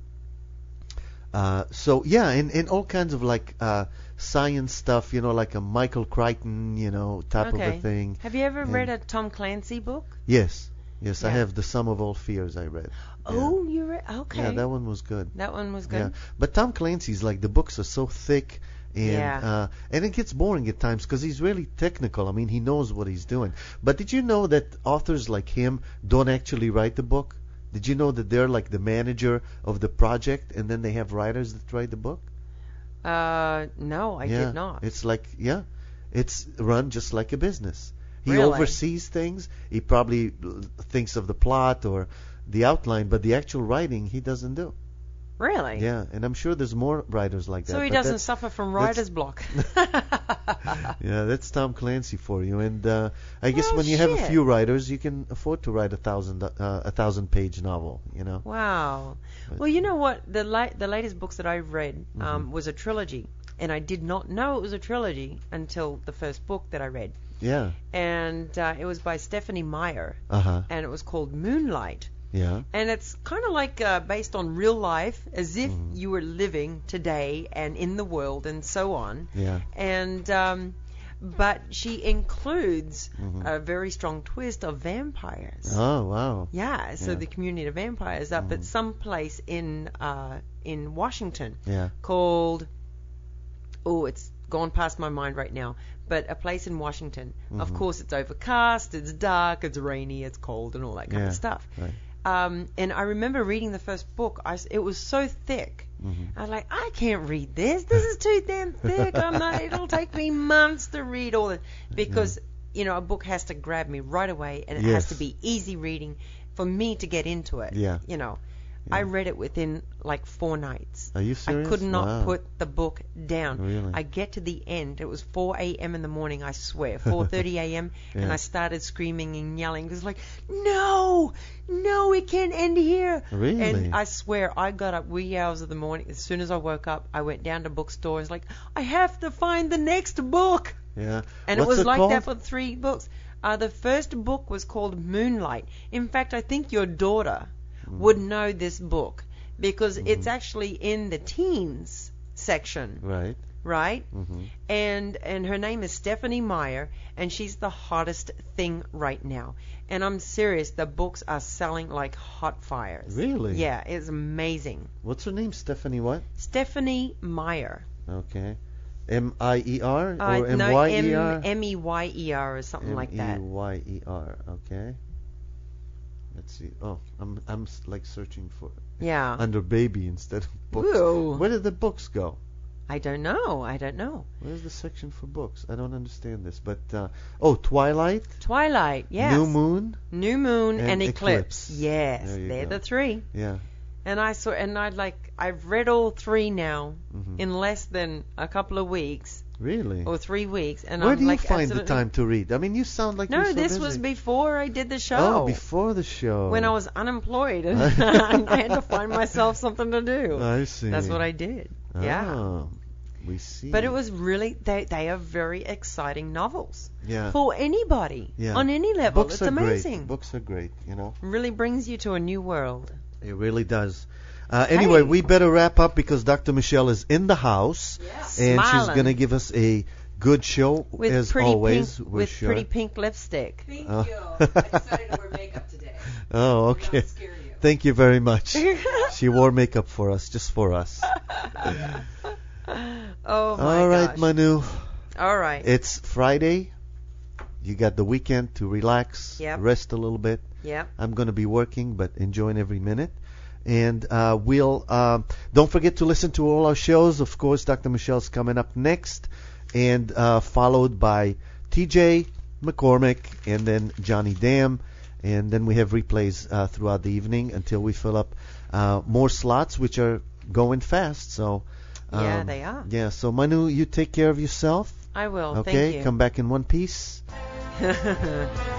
uh, so yeah, and, and all kinds of like uh, science stuff, you know, like a Michael Crichton, you know, type Okay. of a thing. Have you ever And- read a Tom Clancy book? Yes, yes, I Yeah. have The Sum of All Fears. I read. Oh, you read? Okay. Yeah, that one was good. That one was Yeah, good. but Tom Clancy's like the books are so thick, and Yeah. uh, and it gets boring at times because he's really technical. I mean, he knows what he's doing. But did you know that authors like him don't actually write the book? Did you know that they're like the manager of the project, and then they have writers that write the book? Uh, no, I yeah, did not. It's like yeah, it's run just like a business. He Really? oversees things. He probably uh, thinks of the plot or the outline, but the actual writing he doesn't do. Really? Yeah, and I'm sure there's more writers like that. So he but doesn't that's- suffer from that's- writer's block. Yeah, that's Tom Clancy for you. And uh, I guess Oh, when you have a shit. few writers, you can afford to write a thousand uh, a thousand page novel. You know. Wow. But- Well, you know what? The la- the latest books that I've read um, Mm-hmm. was a trilogy, and I did not know it was a trilogy until the first book that I read, Yeah. and uh, it was by Stephanie Meyer, Uh huh. and it was called Moonlight. Yeah. And it's kind of like uh, based on real life, as if Mhm. you were living today and in the world and so on. Yeah. And um, but she includes Mhm. a very strong twist of vampires. Oh wow. Yeah, so Yeah. the community of vampires up at Mhm. some place in uh, in Washington Yeah. called, oh, it's gone past my mind right now, but a place in Washington. Of Mhm. course, it's overcast, it's dark, it's rainy, it's cold, and all that kind Yeah. of stuff. Right. Um, and I remember reading the first book. I s it was so thick. Mhm. I was like, I can't read this. This is too damn thick. I'm not. It'll take me months to read all it because you know a book has to grab me right away, and it has Yes. to be easy reading for me to get into it. Yeah. You know, Yeah. I read it within like four nights. Are you serious? I could not Wow. put the book down. Really? I get to the end. It was four a.m. in the morning, I swear, four thirty a.m. and Yeah. I started screaming and yelling. It was like, no, no, it can't end here. Really? And I swear, I got up wee hours of the morning. As soon as I woke up, I went down to bookstores like, I have to find the next book. Yeah. And What's it was it like called? that for three books. Uh, the first book was called Moonlight. In fact, I think your daughter Mm. would know this book because Mm-hmm. it's actually in the teens section, Right. right? Mhm. And and her name is Stephanie Meyer, and she's the hottest thing right now. And I'm serious, the books are selling like hot fires. Really? Yeah, it's amazing. What's her name? Stephanie what? Stephanie Meyer. Okay. M I E R Uh, or M no, Y E R? M M E Y E R or something like that. M E Y E R. Okay. Let's see. Oh, I'm I'm s- like searching for Yeah. under baby instead of books. Ooh. Where did the books go? I don't know. I don't know. Where's the section for books? I don't understand this. But uh, oh, Twilight, Twilight, yes. New Moon. New Moon and and, Eclipse. Eclipse. Yes, There you they're go. the three. Yeah. And I saw, and I'd like, I've read all three now Mhm. in less than a couple of weeks Really? or three weeks, and Where I'm do you like find the absolutely- time to read? I mean, you sound like No, you're so this busy. was before I did the show. Oh, before the show. When I was unemployed and I had to find myself something to do. I see. That's what I did. Yeah. Oh, we see. But it was really, they they are very exciting novels yeah. for anybody Yeah. on any level. Books it's are amazing. great. Books are great. You know. Really brings you to a new world. It really does. Uh, anyway, Hey. we better wrap up because Doctor Michelle is in the house, and she's Smiling. going to give us a good show With as pretty always. pink, we're with sure. pretty pink lipstick. Thank Oh. you. I decided to wear makeup today. Oh, Not okay. scare you. Thank you very much. She wore makeup for us, just for us. Oh my All right, gosh. Manu. All right. It's Friday. You got the weekend to relax, Yep. rest a little bit. Yep. I'm going to be working, but enjoying every minute. And uh, we'll um, don't forget to listen to all our shows. Of course, Doctor Michelle's coming up next, and uh, followed by T J McCormick, and then Johnny Dam, and then we have replays uh, throughout the evening until we fill up uh, more slots, which are going fast. So um, Yeah, they are. Yeah. So Manu, you take care of yourself. I will. Okay. Thank you. Come back in one piece.